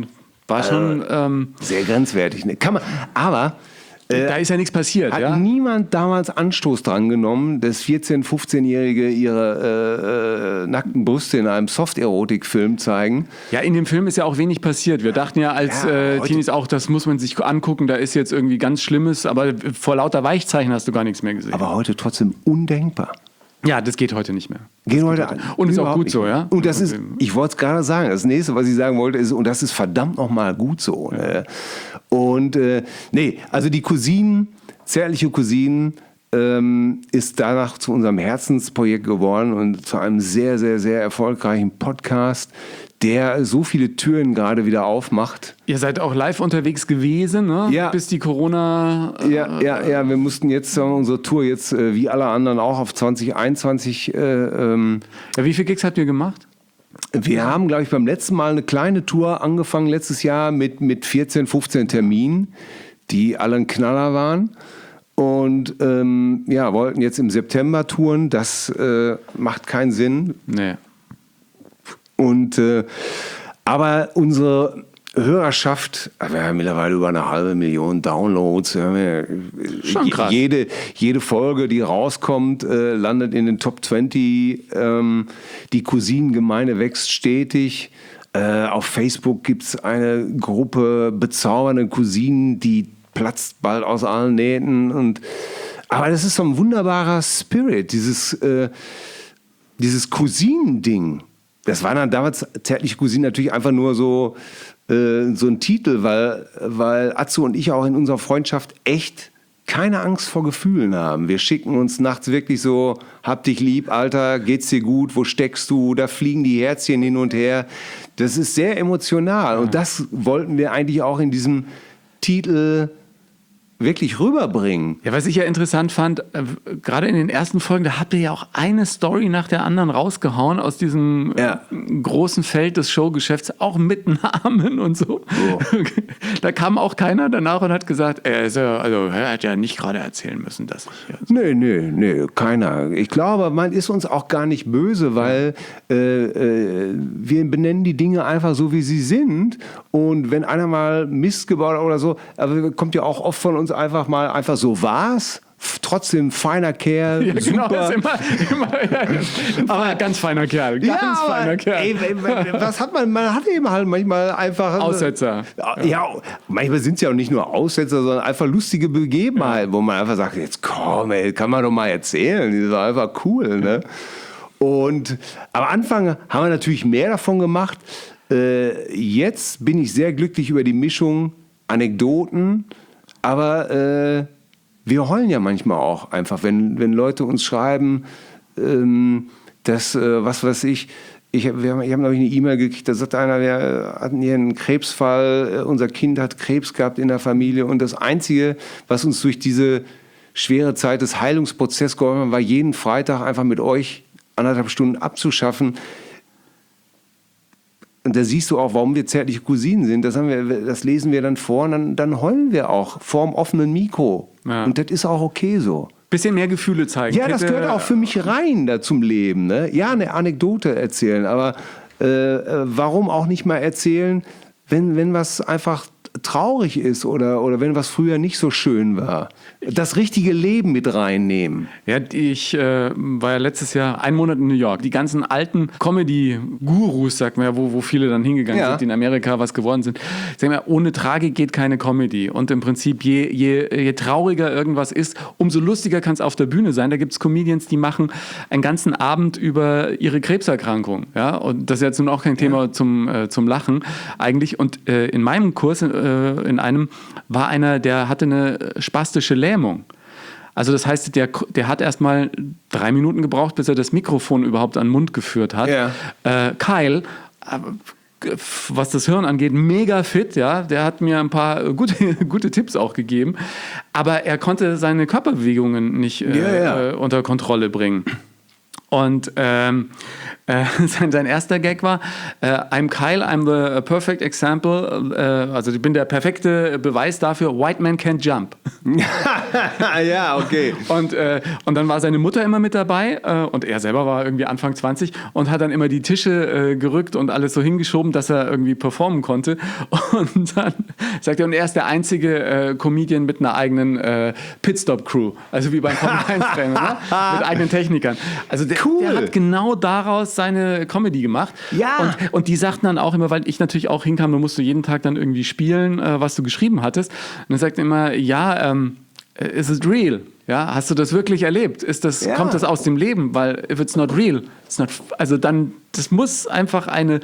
War schon... Also, ähm, sehr grenzwertig. Ne? Kann man, aber... Da ist ja nichts passiert, Hat ja? niemand damals Anstoß dran genommen, dass vierzehn-, fünfzehnjährige ihre äh, äh, nackten Brüste in einem Soft-Erotik-Film zeigen? Ja, in dem Film ist ja auch wenig passiert. Wir dachten ja als Ja, äh, heute- Teenies auch, das muss man sich angucken, da ist jetzt irgendwie ganz Schlimmes, aber vor lauter Weichzeichen hast du gar nichts mehr gesehen. Aber heute trotzdem undenkbar. ja, das geht heute nicht mehr. Gehen heute an. Und ist auch Überhaupt gut nicht so, mehr. ja? Und das ist, ich wollte es gerade sagen, das nächste, was ich sagen wollte, ist, und das ist verdammt nochmal gut so. Ne? Und äh, nee, also die Cousinen, zärtliche Cousinen, ähm, ist danach zu unserem Herzensprojekt geworden und zu einem sehr, sehr, sehr erfolgreichen Podcast, der so viele Türen gerade wieder aufmacht. Ihr seid auch live unterwegs gewesen, ne? Ja. Bis die Corona... Äh, Ja, ja, ja, wir mussten jetzt äh, unsere Tour jetzt, äh, wie alle anderen auch, auf zwanzig einundzwanzig äh, ähm, ja, wie viele Gigs habt ihr gemacht? Wir haben, glaube ich, beim letzten Mal eine kleine Tour angefangen, letztes Jahr mit, mit vierzehn, fünfzehn Terminen, die alle ein Knaller waren. Und ähm, ja, wollten jetzt im September touren. Das äh, macht keinen Sinn. Nee. Und, äh, aber unsere Hörerschaft, wir haben mittlerweile über eine halbe Million Downloads. Wir haben ja, Schon krass. Jede, jede Folge, die rauskommt, äh, landet in den Top zwanzig. Ähm, die Cousinengemeinde wächst stetig. Äh, auf Facebook gibt es eine Gruppe bezaubernde Cousinen, die platzt bald aus allen Nähten. Und, aber das ist so ein wunderbarer Spirit, dieses, äh, dieses Cousinending. Das war dann damals zärtliche Cousinen natürlich einfach nur so, äh, so ein Titel, weil, weil Atze und ich auch in unserer Freundschaft echt keine Angst vor Gefühlen haben. Wir schicken uns nachts wirklich so, hab dich lieb, Alter, geht's dir gut, wo steckst du? Da fliegen die Herzchen hin und her. Das ist sehr emotional und das wollten wir eigentlich auch in diesem Titel wirklich rüberbringen. Ja, was ich ja interessant fand, äh, gerade in den ersten Folgen, da habt ihr ja auch eine Story nach der anderen rausgehauen aus diesem Ja. äh, großen Feld des Showgeschäfts, auch mit Namen und so. Oh. Da kam auch keiner danach und hat gesagt, er, ist ja, also, er hat ja nicht gerade erzählen müssen, dass ich hier... Nee, nee, nee, keiner. Ich glaube, man ist uns auch gar nicht böse, weil äh, äh, wir benennen die Dinge einfach so, wie sie sind. Und wenn einer mal Mist gebaut hat oder so, aber kommt ja auch oft von uns einfach mal einfach so war's. F- Trotzdem feiner Kerl, Ja, genau, super. ist immer, immer ja, aber ganz feiner Kerl, ganz Ja, aber, feiner Kerl. ey, was hat man? Man hat eben halt manchmal einfach Aussetzer. Ja, ja, manchmal sind es ja auch nicht nur Aussetzer, sondern einfach lustige Begebenheiten, wo man einfach sagt, jetzt komm, ey, kann man doch mal erzählen, die ist doch einfach cool, ne? Und am Anfang haben wir natürlich mehr davon gemacht. Äh, jetzt bin ich sehr glücklich über die Mischung Anekdoten, aber äh, wir heulen ja manchmal auch einfach, wenn, wenn Leute uns schreiben, ähm, dass, äh, was weiß ich, ich, wir haben, ich habe, glaube ich, eine E-Mail gekriegt, da sagt einer, wir hatten hier einen Krebsfall, äh, unser Kind hat Krebs gehabt in der Familie und das Einzige, was uns durch diese schwere Zeit des Heilungsprozesses geholfen hat, war jeden Freitag einfach mit euch anderthalb Stunden abzuschaffen. Und da siehst du auch, warum wir zärtliche Cousinen sind. Das, haben wir, das lesen wir dann vor und dann, dann heulen wir auch vorm offenen Mikro. Ja. Und das ist auch okay so. Bisschen mehr Gefühle zeigen. Ja, das Hätte- gehört auch für mich rein da zum Leben. Ne? Ja, eine Anekdote erzählen, aber äh, äh, warum auch nicht mal erzählen, wenn, wenn was einfach traurig ist oder, oder wenn was früher nicht so schön war. Das richtige Leben mit reinnehmen. Ja, ich äh, war ja letztes Jahr einen Monat in New York. Die ganzen alten Comedy-Gurus, sagt man ja, wo, wo viele dann hingegangen Ja. sind, die in Amerika was geworden sind. Sagen wir, ohne Tragik geht keine Comedy. Und im Prinzip, je, je, je trauriger irgendwas ist, umso lustiger kann es auf der Bühne sein. Da gibt es Comedians, die machen einen ganzen Abend über ihre Krebserkrankung. Ja? Und das ist jetzt nun auch kein Thema zum, äh, zum Lachen eigentlich. Und äh, in meinem Kurs, äh, in einem, war einer, der hatte eine spastische Lähmung. Also das heißt, der, der hat erst mal drei Minuten gebraucht, bis er das Mikrofon überhaupt an den Mund geführt hat. Ja. Äh, Kyle, äh, was das Hirn angeht, mega fit, ja. Der hat mir ein paar gute, gute Tipps auch gegeben. Aber er konnte seine Körperbewegungen nicht äh, Ja, ja. äh, unter Kontrolle bringen. Und ähm, äh, sein, sein erster Gag war, äh, I'm Kyle, I'm the perfect example, äh, also ich bin der perfekte Beweis dafür, white man can't jump. Ja, okay. Und, äh, und dann war seine Mutter immer mit dabei äh, und er selber war irgendwie Anfang zwanzig und hat dann immer die Tische äh, gerückt und alles so hingeschoben, dass er irgendwie performen konnte. Und dann sagt er, und er ist der einzige äh, Comedian mit einer eigenen äh, Pitstop-Crew, also wie beim Formel eins Rennen, ne? Mit eigenen Technikern. Also der, Cool. der hat genau daraus seine Comedy gemacht. Ja. Und, und die sagten dann auch immer, weil ich natürlich auch hinkam, da musst du jeden Tag dann irgendwie spielen, äh, was du geschrieben hattest. Und dann sagt er immer, ja, ähm, is it real? Ja, hast du das wirklich erlebt? Ist das, Ja. kommt das aus dem Leben? Weil if it's not real, it's not, also dann, das muss einfach eine,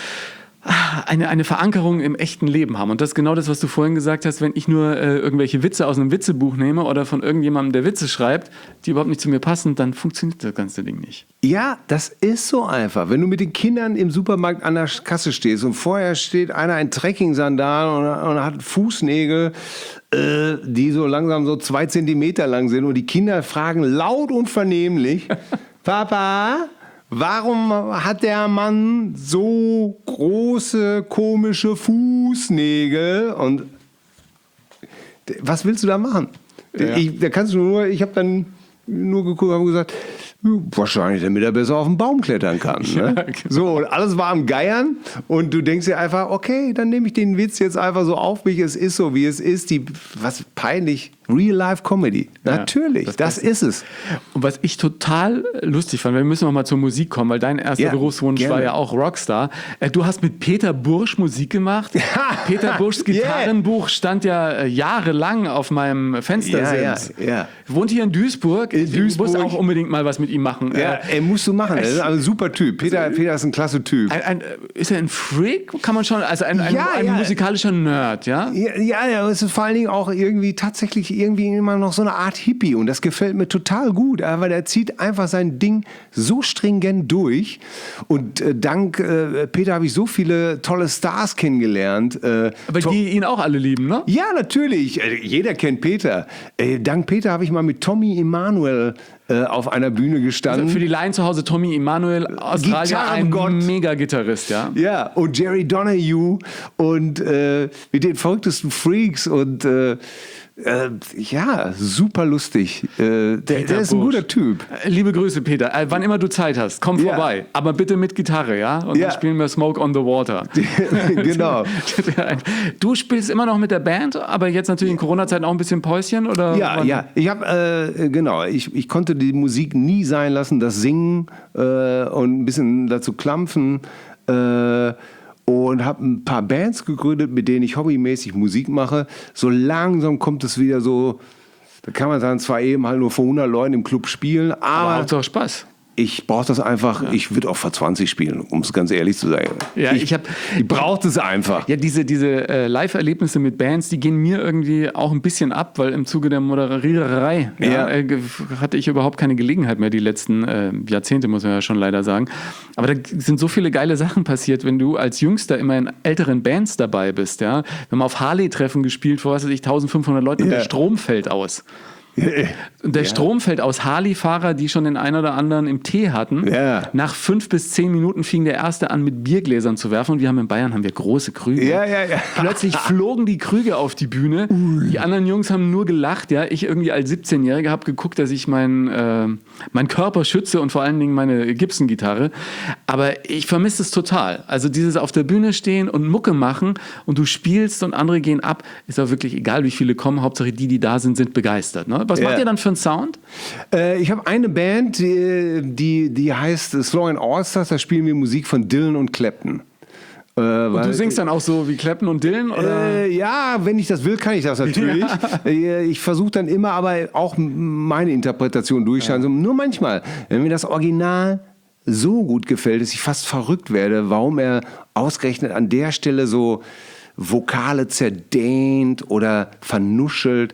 eine, eine Verankerung im echten Leben haben. Und das ist genau das, was du vorhin gesagt hast, wenn ich nur äh, irgendwelche Witze aus einem Witzebuch nehme oder von irgendjemandem, der Witze schreibt, die überhaupt nicht zu mir passen, dann funktioniert das ganze Ding nicht. Ja, das ist so einfach. Wenn du mit den Kindern im Supermarkt an der Kasse stehst und vorher steht einer in Trekking-Sandalen und, und hat Fußnägel, äh, die so langsam so zwei Zentimeter lang sind und die Kinder fragen laut und vernehmlich, Papa, warum hat der Mann so große, komische Fußnägel? Und was willst du da machen? Ja. Ich, da kannst du nur, ich habe dann nur geguckt und gesagt, wahrscheinlich, damit er besser auf den Baum klettern kann. Ne? Ja, genau. So, und alles war am Geiern und du denkst dir einfach, okay, dann nehme ich den Witz jetzt einfach so auf mich, es ist so, wie es ist. Die, was peinlich, Real-Life-Comedy. Natürlich, das das, ist es. Und was ich total lustig fand, wir müssen noch mal zur Musik kommen, weil dein erster Ja, Berufswunsch gerne. war ja auch Rockstar. Äh, Du hast mit Peter Bursch Musik gemacht. Peter Burschs Gitarrenbuch stand ja äh, jahrelang auf meinem Fenstersims. Ja, ja, ja. Wohnt hier in Duisburg. In Ich Duisburg. muss auch unbedingt mal was mit ihm machen. Ja, Äh, ey, musst du machen. Das ist ein super Typ. Peter, Peter ist ein klasse Typ. ein, ein, ist er ein Freak? Kann man schon, also ein, ein, Ja, ein ja. musikalischer Nerd, ja? Ja, ja, ja, es ist vor allen Dingen auch irgendwie tatsächlich irgendwie immer noch so eine Art Hippie und das gefällt mir total gut, aber der zieht einfach sein Ding so stringent durch und äh, dank äh, Peter habe ich so viele tolle Stars kennengelernt. Äh, Aber to- die ihn auch alle lieben, ne? ja, natürlich. Äh, Jeder kennt Peter. Äh, dank Peter habe ich mal mit Tommy Emmanuel äh, auf einer Bühne gestanden. Für die Laien zu Hause, Tommy Emanuel, Australier, ein Gitarrengott. Mega-Gitarrist, ja? Ja, und Jerry Donahue und äh, mit den verrücktesten Freaks und äh, äh, ja, super lustig. Äh, der, der ist ein Bursch. guter Typ. Äh, Liebe Grüße, Peter. Äh, wann immer du Zeit hast, komm Ja. vorbei. Aber bitte mit Gitarre, ja? Und Ja. dann spielen wir Smoke on the Water. Genau. Du spielst immer noch mit der Band, aber jetzt natürlich in Corona-Zeiten auch ein bisschen Päuschen? Oder Ja, wann? ja. Ich habe äh, genau. Ich, ich konnte die Musik nie sein lassen, das Singen äh, und ein bisschen dazu klampfen. Äh, und habe ein paar Bands gegründet, mit denen ich hobbymäßig Musik mache. So langsam kommt es wieder so, da kann man sagen, zwar eben halt nur vor hundert Leuten im Club spielen, Aber aber Hauptsache Spaß. ich brauche das einfach, ich würde auch vor zwanzig spielen, um es ganz ehrlich zu sagen. Ja, ich hab- ich brauche es einfach. Ja, diese, diese äh, Live-Erlebnisse mit Bands, die gehen mir irgendwie auch ein bisschen ab, weil im Zuge der Moderiererei ja, Ja. äh, ge- hatte ich überhaupt keine Gelegenheit mehr die letzten äh, Jahrzehnte, muss man ja schon leider sagen. Aber da sind so viele geile Sachen passiert, wenn du als Jüngster immer in älteren Bands dabei bist. Ja? Wir haben auf Harley-Treffen gespielt, vor was weiß ich, eintausendfünfhundert Leuten und Ja. der Strom fällt aus. Und der Strom fällt aus. Harley-Fahrer, die schon den einen oder anderen im Tee hatten. Ja. Nach fünf bis zehn Minuten fing der Erste an, mit Biergläsern zu werfen. Und wir haben in Bayern haben wir große Krüge. Ja, ja, ja. Plötzlich flogen die Krüge auf die Bühne. Die anderen Jungs haben nur gelacht. Ja, ich irgendwie als siebzehnjähriger habe geguckt, dass ich meinen äh, meinen Körper schütze und vor allen Dingen meine Gibson-Gitarre. Aber ich vermisse es total. Also dieses auf der Bühne stehen und Mucke machen und du spielst und andere gehen ab, ist auch wirklich egal, wie viele kommen. Hauptsache die, die da sind, sind begeistert. Ne? Was Ja. macht ihr dann für einen Sound? Äh, ich habe eine Band, die, die, die heißt Slow and Allstars, da spielen wir Musik von Dylan und Clapton. Äh, Und du singst dann auch so wie Clapton und Dylan? Oder? Äh, ja, wenn ich das will, kann ich das natürlich. Äh, Ich versuche dann immer aber auch meine Interpretation durchschauen. Ja. Nur manchmal, wenn mir das Original so gut gefällt, dass ich fast verrückt werde, warum er ausgerechnet an der Stelle so Vokale zerdehnt oder vernuschelt.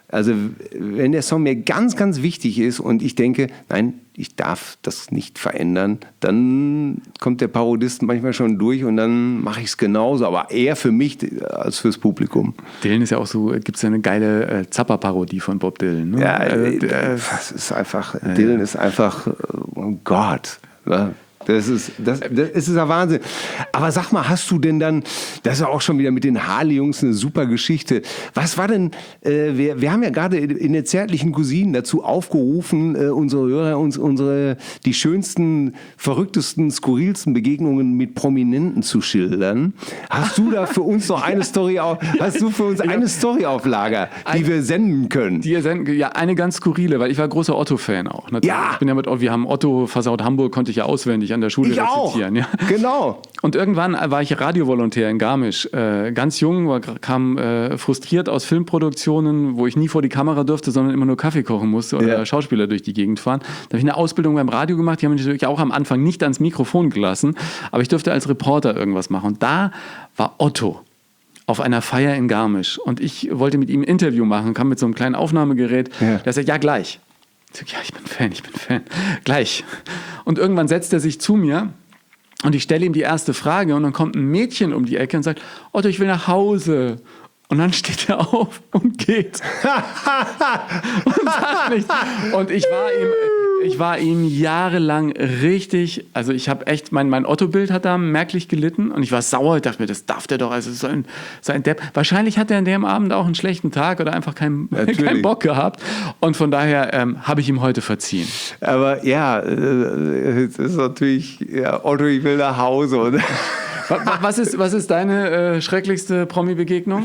Also wenn der Song mir ganz, ganz wichtig ist und ich denke, nein, ich darf das nicht verändern, dann kommt der Parodist manchmal schon durch und dann mache ich es genauso, aber eher für mich als fürs Publikum. Dylan ist ja auch so, gibt es ja eine geile äh, Zappa-Parodie von Bob Dylan. Ne? Ja, äh, äh, das ist einfach, äh, Dylan ist einfach, oh Gott, ne? Das ist, das, das ist ja Wahnsinn. Aber sag mal, hast du denn dann, das ist ja auch schon wieder mit den Harley-Jungs eine super Geschichte. Was war denn, äh, wir, wir haben ja gerade in der zärtlichen Cousinen dazu aufgerufen, äh, unsere Hörer uns unsere, die schönsten, verrücktesten, skurrilsten Begegnungen mit Prominenten zu schildern. Hast du da für uns noch eine Story auf, hast du für uns eine Story auf Lager, die wir senden können? Die ihr senden, ja, eine ganz skurrile, weil ich war großer Otto-Fan auch. Natürlich. Ja. Ich bin ja mit, wir haben Otto versaut Hamburg, konnte ich ja auswendig an der Schule Ich auch. rezitieren. Ja. Genau. Und irgendwann war ich Radiovolontär in Garmisch, äh, ganz jung, war, kam äh, frustriert aus Filmproduktionen, wo ich nie vor die Kamera durfte, sondern immer nur Kaffee kochen musste oder Ja. Schauspieler durch die Gegend fahren. Da habe ich eine Ausbildung beim Radio gemacht, die haben mich natürlich auch am Anfang nicht ans Mikrofon gelassen, aber ich durfte als Reporter irgendwas machen. Und da war Otto auf einer Feier in Garmisch und ich wollte mit ihm ein Interview machen, kam mit so einem kleinen Aufnahmegerät. Ja. Der sagt, ja gleich. Ich sag, ja, ich bin Fan, ich bin Fan. Gleich. Und irgendwann setzt er sich zu mir und ich stelle ihm die erste Frage und dann kommt ein Mädchen um die Ecke und sagt, Otto, ich will nach Hause. Und dann steht er auf und geht. und sagt nichts. Und ich war ihm, ich war ihm jahrelang richtig, also ich habe echt, mein, mein Otto-Bild hat da merklich gelitten und ich war sauer. Ich dachte mir, das darf der doch, also so ein, so ein Depp. Wahrscheinlich hat er an dem Abend auch einen schlechten Tag oder einfach keinen, keinen Bock gehabt. Und von daher ähm, habe ich ihm heute verziehen. Aber ja, es ist natürlich, ja, Otto, ich will nach Hause. Was ist, was ist deine äh, schrecklichste Promi-Begegnung?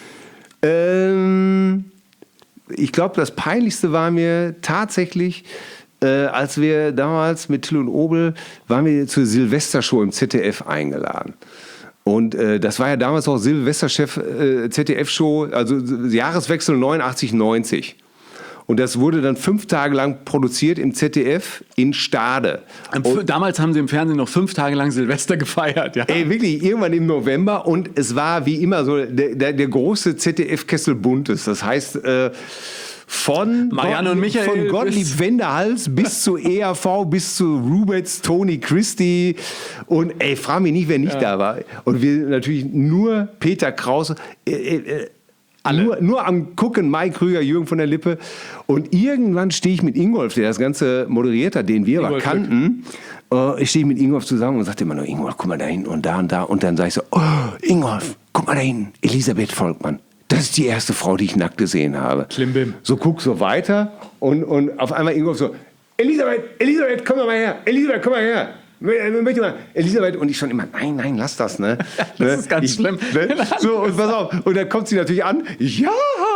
Ähm, ich glaube, das Peinlichste war mir tatsächlich, äh, als wir damals mit Till und Obel, waren wir zur Silvestershow im Z D F eingeladen. Und äh, das war ja damals auch Silvesterchef äh, Z D F-Show, also Jahreswechsel neunundachtzig neunzig. Und das wurde dann fünf Tage lang produziert im Z D F in Stade. Und damals haben sie im Fernsehen noch fünf Tage lang Silvester gefeiert. Ja. Ey, wirklich, irgendwann im November. Und es war wie immer so der, der, der große Z D F-Kessel Buntes. Das heißt, äh, von, Marianne und Michael von Gottlieb bis- Wendehals bis zu E R V, bis zu Rubens, Tony Christie. Und ey, frag mich nicht, wer nicht da war. Und wir natürlich nur Peter Krause. Äh, äh, Alle. Nur, nur am Gucken, Mike Krüger, Jürgen von der Lippe. Und irgendwann stehe ich mit Ingolf, der das Ganze moderiert hat, den wir aber Ingolf kannten. Äh, ich stehe mit Ingolf zusammen und sagte immer nur, Ingolf, guck mal da hinten und da und da. Und dann sage ich so, oh, Ingolf, guck mal da hinten, Elisabeth Volkmann. Das ist die erste Frau, die ich nackt gesehen habe. Klimbim. So guck so weiter und, und auf einmal Ingolf so, Elisabeth, Elisabeth, komm doch mal her. Elisabeth, komm mal her. Möchte mal, Elisabeth, und ich schon immer, nein, nein, lass das, ne? Das ist ganz ich, schlimm. Ne? So, und pass auf, und dann kommt sie natürlich an, ja,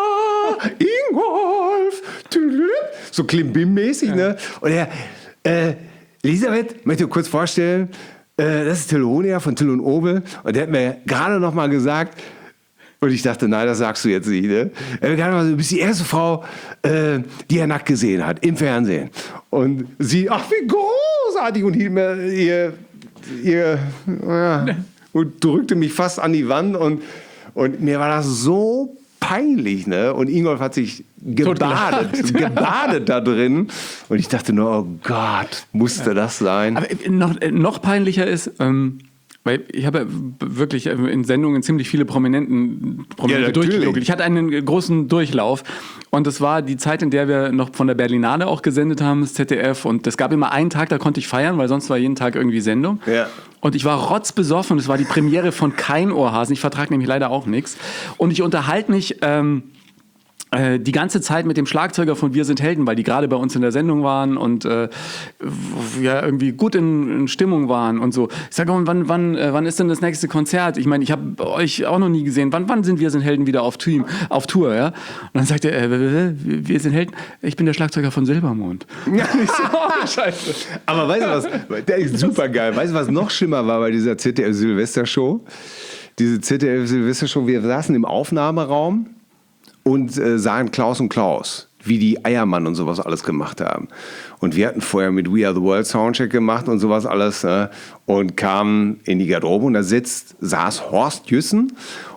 Ingolf, so Klimbim-mäßig, ja. Ne? Und er, äh, Elisabeth, möchte ich dir kurz vorstellen, äh, das ist Till Honecker von Till und Obel, und der hat mir gerade noch mal gesagt, und ich dachte, nein, das sagst du jetzt nicht. Ne? Du bist die erste Frau, äh, die er nackt gesehen hat, im Fernsehen. Und sie, ach, wie großartig, und hielt mir ihr, ihr ja, und drückte mich fast an die Wand. Und, und mir war das so peinlich. Ne? Und Ingolf hat sich gebadet, gebadet da drin. Und ich dachte nur, oh Gott, musste das sein? Aber noch, noch peinlicher ist, ähm, weil ich habe ja wirklich in Sendungen ziemlich viele Prominenten, Prominente Ja, durchgeguckt. Ich hatte einen großen Durchlauf und das war die Zeit, in der wir noch von der Berlinale auch gesendet haben, das Z D F. Und es gab immer einen Tag, da konnte ich feiern, weil sonst war jeden Tag irgendwie Sendung. Ja. Und ich war rotzbesoffen. Es war die Premiere von Kein Ohrhasen. Ich vertrage nämlich leider auch nichts. Und ich unterhalte mich Ähm, die ganze Zeit mit dem Schlagzeuger von Wir sind Helden, weil die gerade bei uns in der Sendung waren und äh, ja, irgendwie gut in, in Stimmung waren und so. Ich sage, wann, wann, äh, wann ist denn das nächste Konzert? Ich meine, ich habe euch auch noch nie gesehen. Wann, wann sind Wir sind Helden wieder auf, Team, auf Tour? Ja? Und dann sagt er, äh, Wir sind Helden, ich bin der Schlagzeuger von Silbermond. Ja. Ich so, oh, Scheiße. Aber weißt du was, der ist super geil. Weißt du, was noch schlimmer war bei dieser Z D F-Silvester-Show? Diese Z D F-Silvester-Show, wir saßen im Aufnahmeraum und äh, sahen Klaus und Klaus, wie die Eiermann und sowas alles gemacht haben. Und wir hatten vorher mit We Are The World Soundcheck gemacht und sowas alles, ne? Und kamen in die Garderobe und da sitzt, saß Horst Jüssen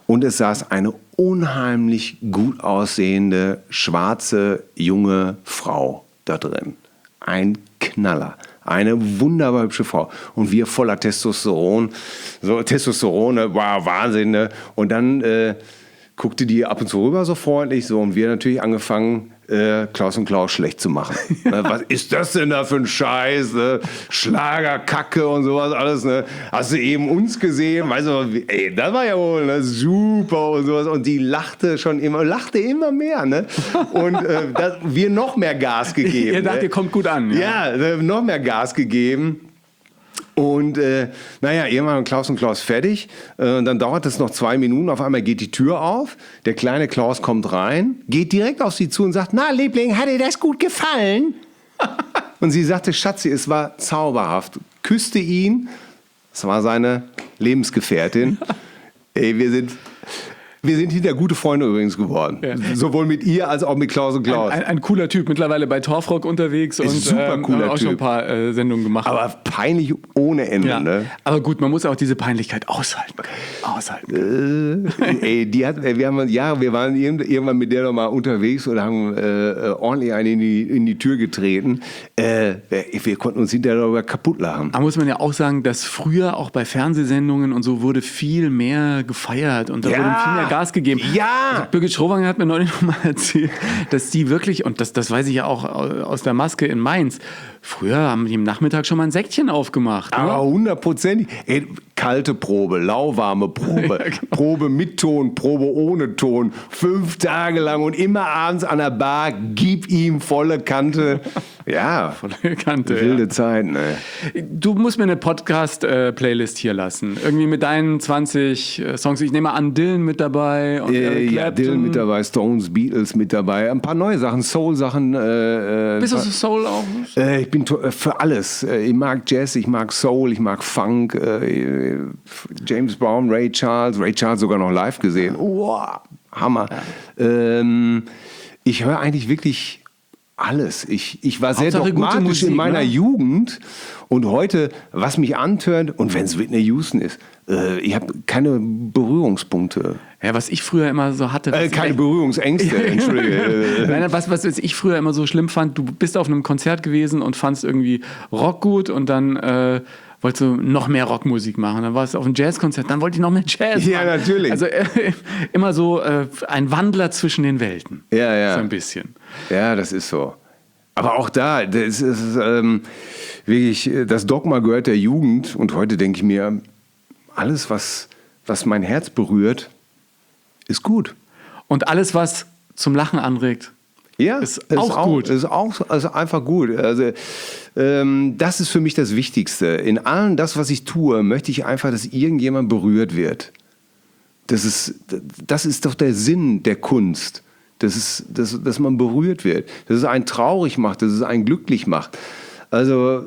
und es saß eine unheimlich gut aussehende, schwarze, junge Frau da drin. Ein Knaller. Eine wunderbar hübsche Frau. Und wir voller Testosteron. So Testosteron, wow, Wahnsinn. Ne? Und dann äh, guckte die ab und zu rüber so freundlich. So, und wir natürlich angefangen, äh, Klaus und Klaus schlecht zu machen. Ne? Was ist das denn da für ein Scheiß? Ne? Schlager, Kacke und sowas alles. Ne? Hast du eben uns gesehen? Weißt du, wie, ey, das war ja wohl ne? super und sowas. Und die lachte schon immer, lachte immer mehr. Ne? Und äh, das, wir noch mehr Gas gegeben. Ihr dacht, ne? ihr kommt gut an. Ja, ja äh, noch mehr Gas gegeben. Und äh, naja, irgendwann waren Klaus und Klaus fertig. Äh, dann dauert es noch zwei Minuten. Auf einmal geht die Tür auf. Der kleine Klaus kommt rein, geht direkt auf sie zu und sagt, na Liebling, hat dir das gut gefallen? Und sie sagte, Schatzi, es war zauberhaft. Küsste ihn. Es war seine Lebensgefährtin. Ey, wir sind... Wir sind hinterher gute Freunde übrigens geworden. Ja. Sowohl mit ihr als auch mit Klaus und Klaus. Ein, ein, ein cooler Typ, mittlerweile bei Torfrock unterwegs und super ähm, cooler auch Typ. schon ein paar äh, Sendungen gemacht. Aber peinlich ohne Ende. Ja. Ne? Aber gut, man muss auch diese Peinlichkeit aushalten können. Aushalten können. Äh, ey, die hat, wir haben ja, wir waren irgendwann mit der noch mal unterwegs und haben äh, ordentlich einen in die, in die Tür getreten. Äh, wir konnten uns hinterher darüber kaputt lachen. Da muss man ja auch sagen, dass früher auch bei Fernsehsendungen und so wurde viel mehr gefeiert und da ja. wurde viel mehr Gas gegeben. Ja. Also Birgit Schrowanger hat mir neulich noch mal erzählt, dass die wirklich, und das, das weiß ich ja auch aus der Maske in Mainz, früher haben die am Nachmittag schon mal ein Säckchen aufgemacht. Ne? Aber hundertprozentig. Kalte Probe, lauwarme Probe, ja, genau. Probe mit Ton, Probe ohne Ton, fünf Tage lang und immer abends an der Bar, gib ihm volle Kante. Ja, volle Kante. Wilde ja. Zeit, ne? Du musst mir eine Podcast-Playlist hier lassen. Irgendwie mit deinen zwanzig Songs. Ich nehme an, Dylan mit dabei. Und äh, ja, Dylan mit dabei, Stones, Beatles mit dabei. Ein paar neue Sachen, Soul-Sachen. Äh, Bist du so Soul auch? Äh, ich bin to- für alles. Ich mag Jazz, ich mag Soul, ich mag Funk. Äh, James Brown, Ray Charles. Ray Charles sogar noch live gesehen. Oh, Hammer. Ja. Ähm, ich höre eigentlich wirklich... alles. Ich, ich war sehr Hauptsache dogmatisch Musik, in meiner ne? Jugend und heute, was mich antörnt, und wenn es Whitney Houston ist, äh, ich habe keine Berührungspunkte. Ja, was ich früher immer so hatte. Äh, keine Berührungsängste, entschuldige. Nein, was, was ich früher immer so schlimm fand, du bist auf einem Konzert gewesen und fandst irgendwie Rock gut und dann äh, wolltest du noch mehr Rockmusik machen. Dann warst du auf einem Jazzkonzert, dann wollte ich noch mehr Jazz machen. Ja, natürlich. Also äh, immer so äh, ein Wandler zwischen den Welten. Ja, ja. So ein bisschen. Ja, das ist so. Aber auch da, das ist ähm, wirklich, das Dogma gehört der Jugend. Und heute denke ich mir, alles, was, was mein Herz berührt, ist gut. Und alles, was zum Lachen anregt, ja, ist, ist auch, auch gut. Ist auch also einfach gut. Also, ähm, das ist für mich das Wichtigste. In allem das, was ich tue, möchte ich einfach, dass irgendjemand berührt wird. Das ist, das ist doch der Sinn der Kunst. Das ist, dass, dass man berührt wird. Dass es einen traurig macht, dass es einen glücklich macht. Also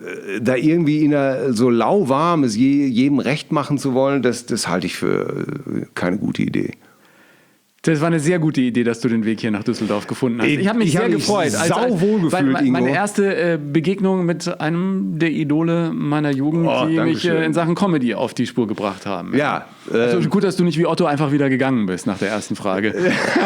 da irgendwie in einer, so lauwarm es je, jedem recht machen zu wollen, das, das halte ich für keine gute Idee. Das war eine sehr gute Idee, dass du den Weg hier nach Düsseldorf gefunden hast. Ich habe mich ich sehr hab mich gefreut. sau wohl gefühlt, meine, meine Ingo. erste äh, Begegnung mit einem der Idole meiner Jugend, Oh, die mich Dankeschön. äh, in Sachen Comedy auf die Spur gebracht haben. Ja. Also ähm, gut, dass du nicht wie Otto einfach wieder gegangen bist nach der ersten Frage.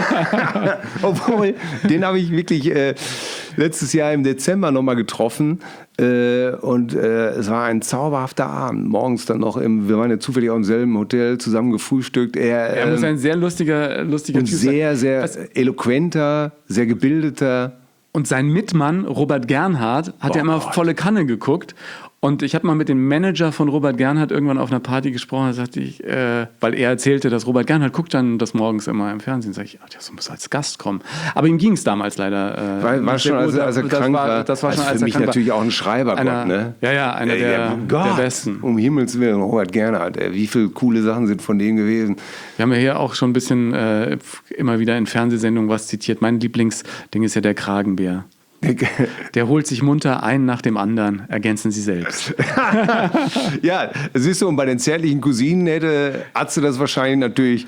Obwohl, den habe ich wirklich äh, letztes Jahr im Dezember nochmal getroffen. Äh, und äh, es war ein zauberhafter Abend. Morgens dann noch, im, wir waren ja zufällig auch im selben Hotel zusammen gefrühstückt. Er, Er muss ähm, ein sehr lustiger, lustiger und Typ sein. sehr, sehr Was- eloquenter, sehr gebildeter. Und sein Mitmann, Robert Gernhardt, hat ja immer Gott. volle Kanne geguckt. Und ich habe mal mit dem Manager von Robert Gernhardt irgendwann auf einer Party gesprochen. Da sagte ich, äh, weil er erzählte, dass Robert Gernhardt guckt dann das morgens immer im Fernsehen. Sag ich, ach, der muss als Gast kommen. Aber ihm ging es damals leider. Äh, War, war nicht schon, sehr als, gut. er- als er das krank war, war. Das war schon, also als für er mich krank natürlich war. auch ein Schreibergott, Einer, ne? Ja, ja, einer Ey, der, Gott, der Besten. Um Himmels Willen, Robert Gernhardt, ey, wie viele coole Sachen sind von denen gewesen. Wir haben ja hier auch schon ein bisschen äh, immer wieder in Fernsehsendungen was zitiert. Mein Lieblingsding ist ja der Kragenbär. Der holt sich munter einen nach dem anderen, ergänzen Sie selbst. Ja, siehst du, und bei den zärtlichen Cousinen hätte Atze das wahrscheinlich natürlich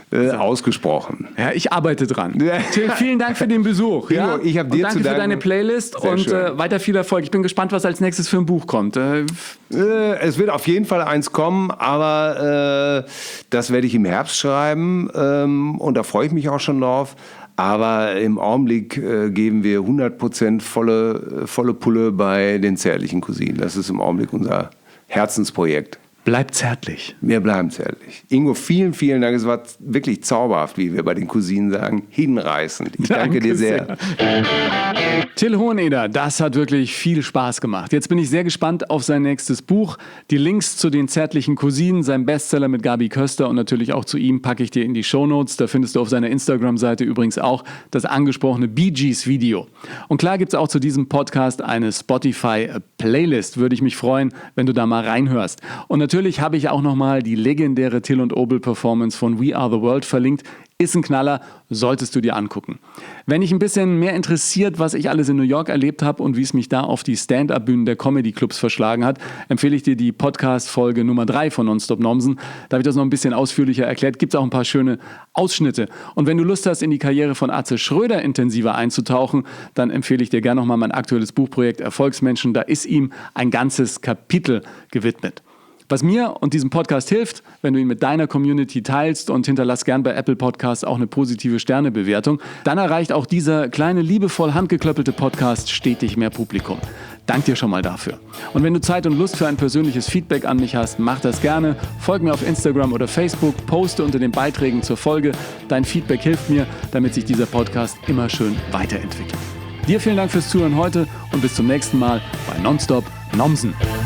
äh, ausgesprochen. Ja, ich arbeite dran. Till, vielen Dank für den Besuch. Ingo, Ja? ich habe dir und danke zu für deine danken. Playlist Sehr und äh, weiter viel Erfolg. Ich bin gespannt, was als nächstes für ein Buch kommt. Äh, Äh, es wird auf jeden Fall eins kommen, aber äh, das werde ich im Herbst schreiben ähm, und da freue ich mich auch schon drauf. Aber im Augenblick äh, geben wir hundert Prozent volle, volle Pulle bei den zärtlichen Cousinen. Das ist im Augenblick unser Herzensprojekt. Bleibt zärtlich. Wir bleiben zärtlich. Ingo, vielen, vielen Dank. Es war wirklich zauberhaft, wie wir bei den Cousinen sagen. Hinreißend. Ich danke, danke dir sehr. sehr. Till Hoheneder, das hat wirklich viel Spaß gemacht. Jetzt bin ich sehr gespannt auf sein nächstes Buch. Die Links zu den zärtlichen Cousinen, seinem Bestseller mit Gabi Köster und natürlich auch zu ihm packe ich dir in die Shownotes. Da findest du auf seiner Instagram-Seite übrigens auch das angesprochene Bee Gees-Video. Und klar gibt es auch zu diesem Podcast eine Spotify-Playlist. Würde ich mich freuen, wenn du da mal reinhörst. Und natürlich Natürlich habe ich auch nochmal die legendäre Till und Obel Performance von We Are the World verlinkt. Ist ein Knaller, solltest du dir angucken. Wenn dich ein bisschen mehr interessiert, was ich alles in New York erlebt habe und wie es mich da auf die Stand-Up-Bühnen der Comedy-Clubs verschlagen hat, empfehle ich dir die Podcast-Folge Nummer drei von Nonstop Nomsen. Da habe ich das noch ein bisschen ausführlicher erklärt. Gibt es auch ein paar schöne Ausschnitte. Und wenn du Lust hast, in die Karriere von Atze Schröder intensiver einzutauchen, dann empfehle ich dir gerne nochmal mein aktuelles Buchprojekt Erfolgsmenschen. Da ist ihm ein ganzes Kapitel gewidmet. Was mir und diesem Podcast hilft, wenn du ihn mit deiner Community teilst und hinterlass gern bei Apple Podcasts auch eine positive Sternebewertung, dann erreicht auch dieser kleine, liebevoll handgeklöppelte Podcast stetig mehr Publikum. Dank dir schon mal dafür. Und wenn du Zeit und Lust für ein persönliches Feedback an mich hast, mach das gerne. Folg mir auf Instagram oder Facebook, poste unter den Beiträgen zur Folge. Dein Feedback hilft mir, damit sich dieser Podcast immer schön weiterentwickelt. Dir vielen Dank fürs Zuhören heute und bis zum nächsten Mal bei Nonstop Nomsen.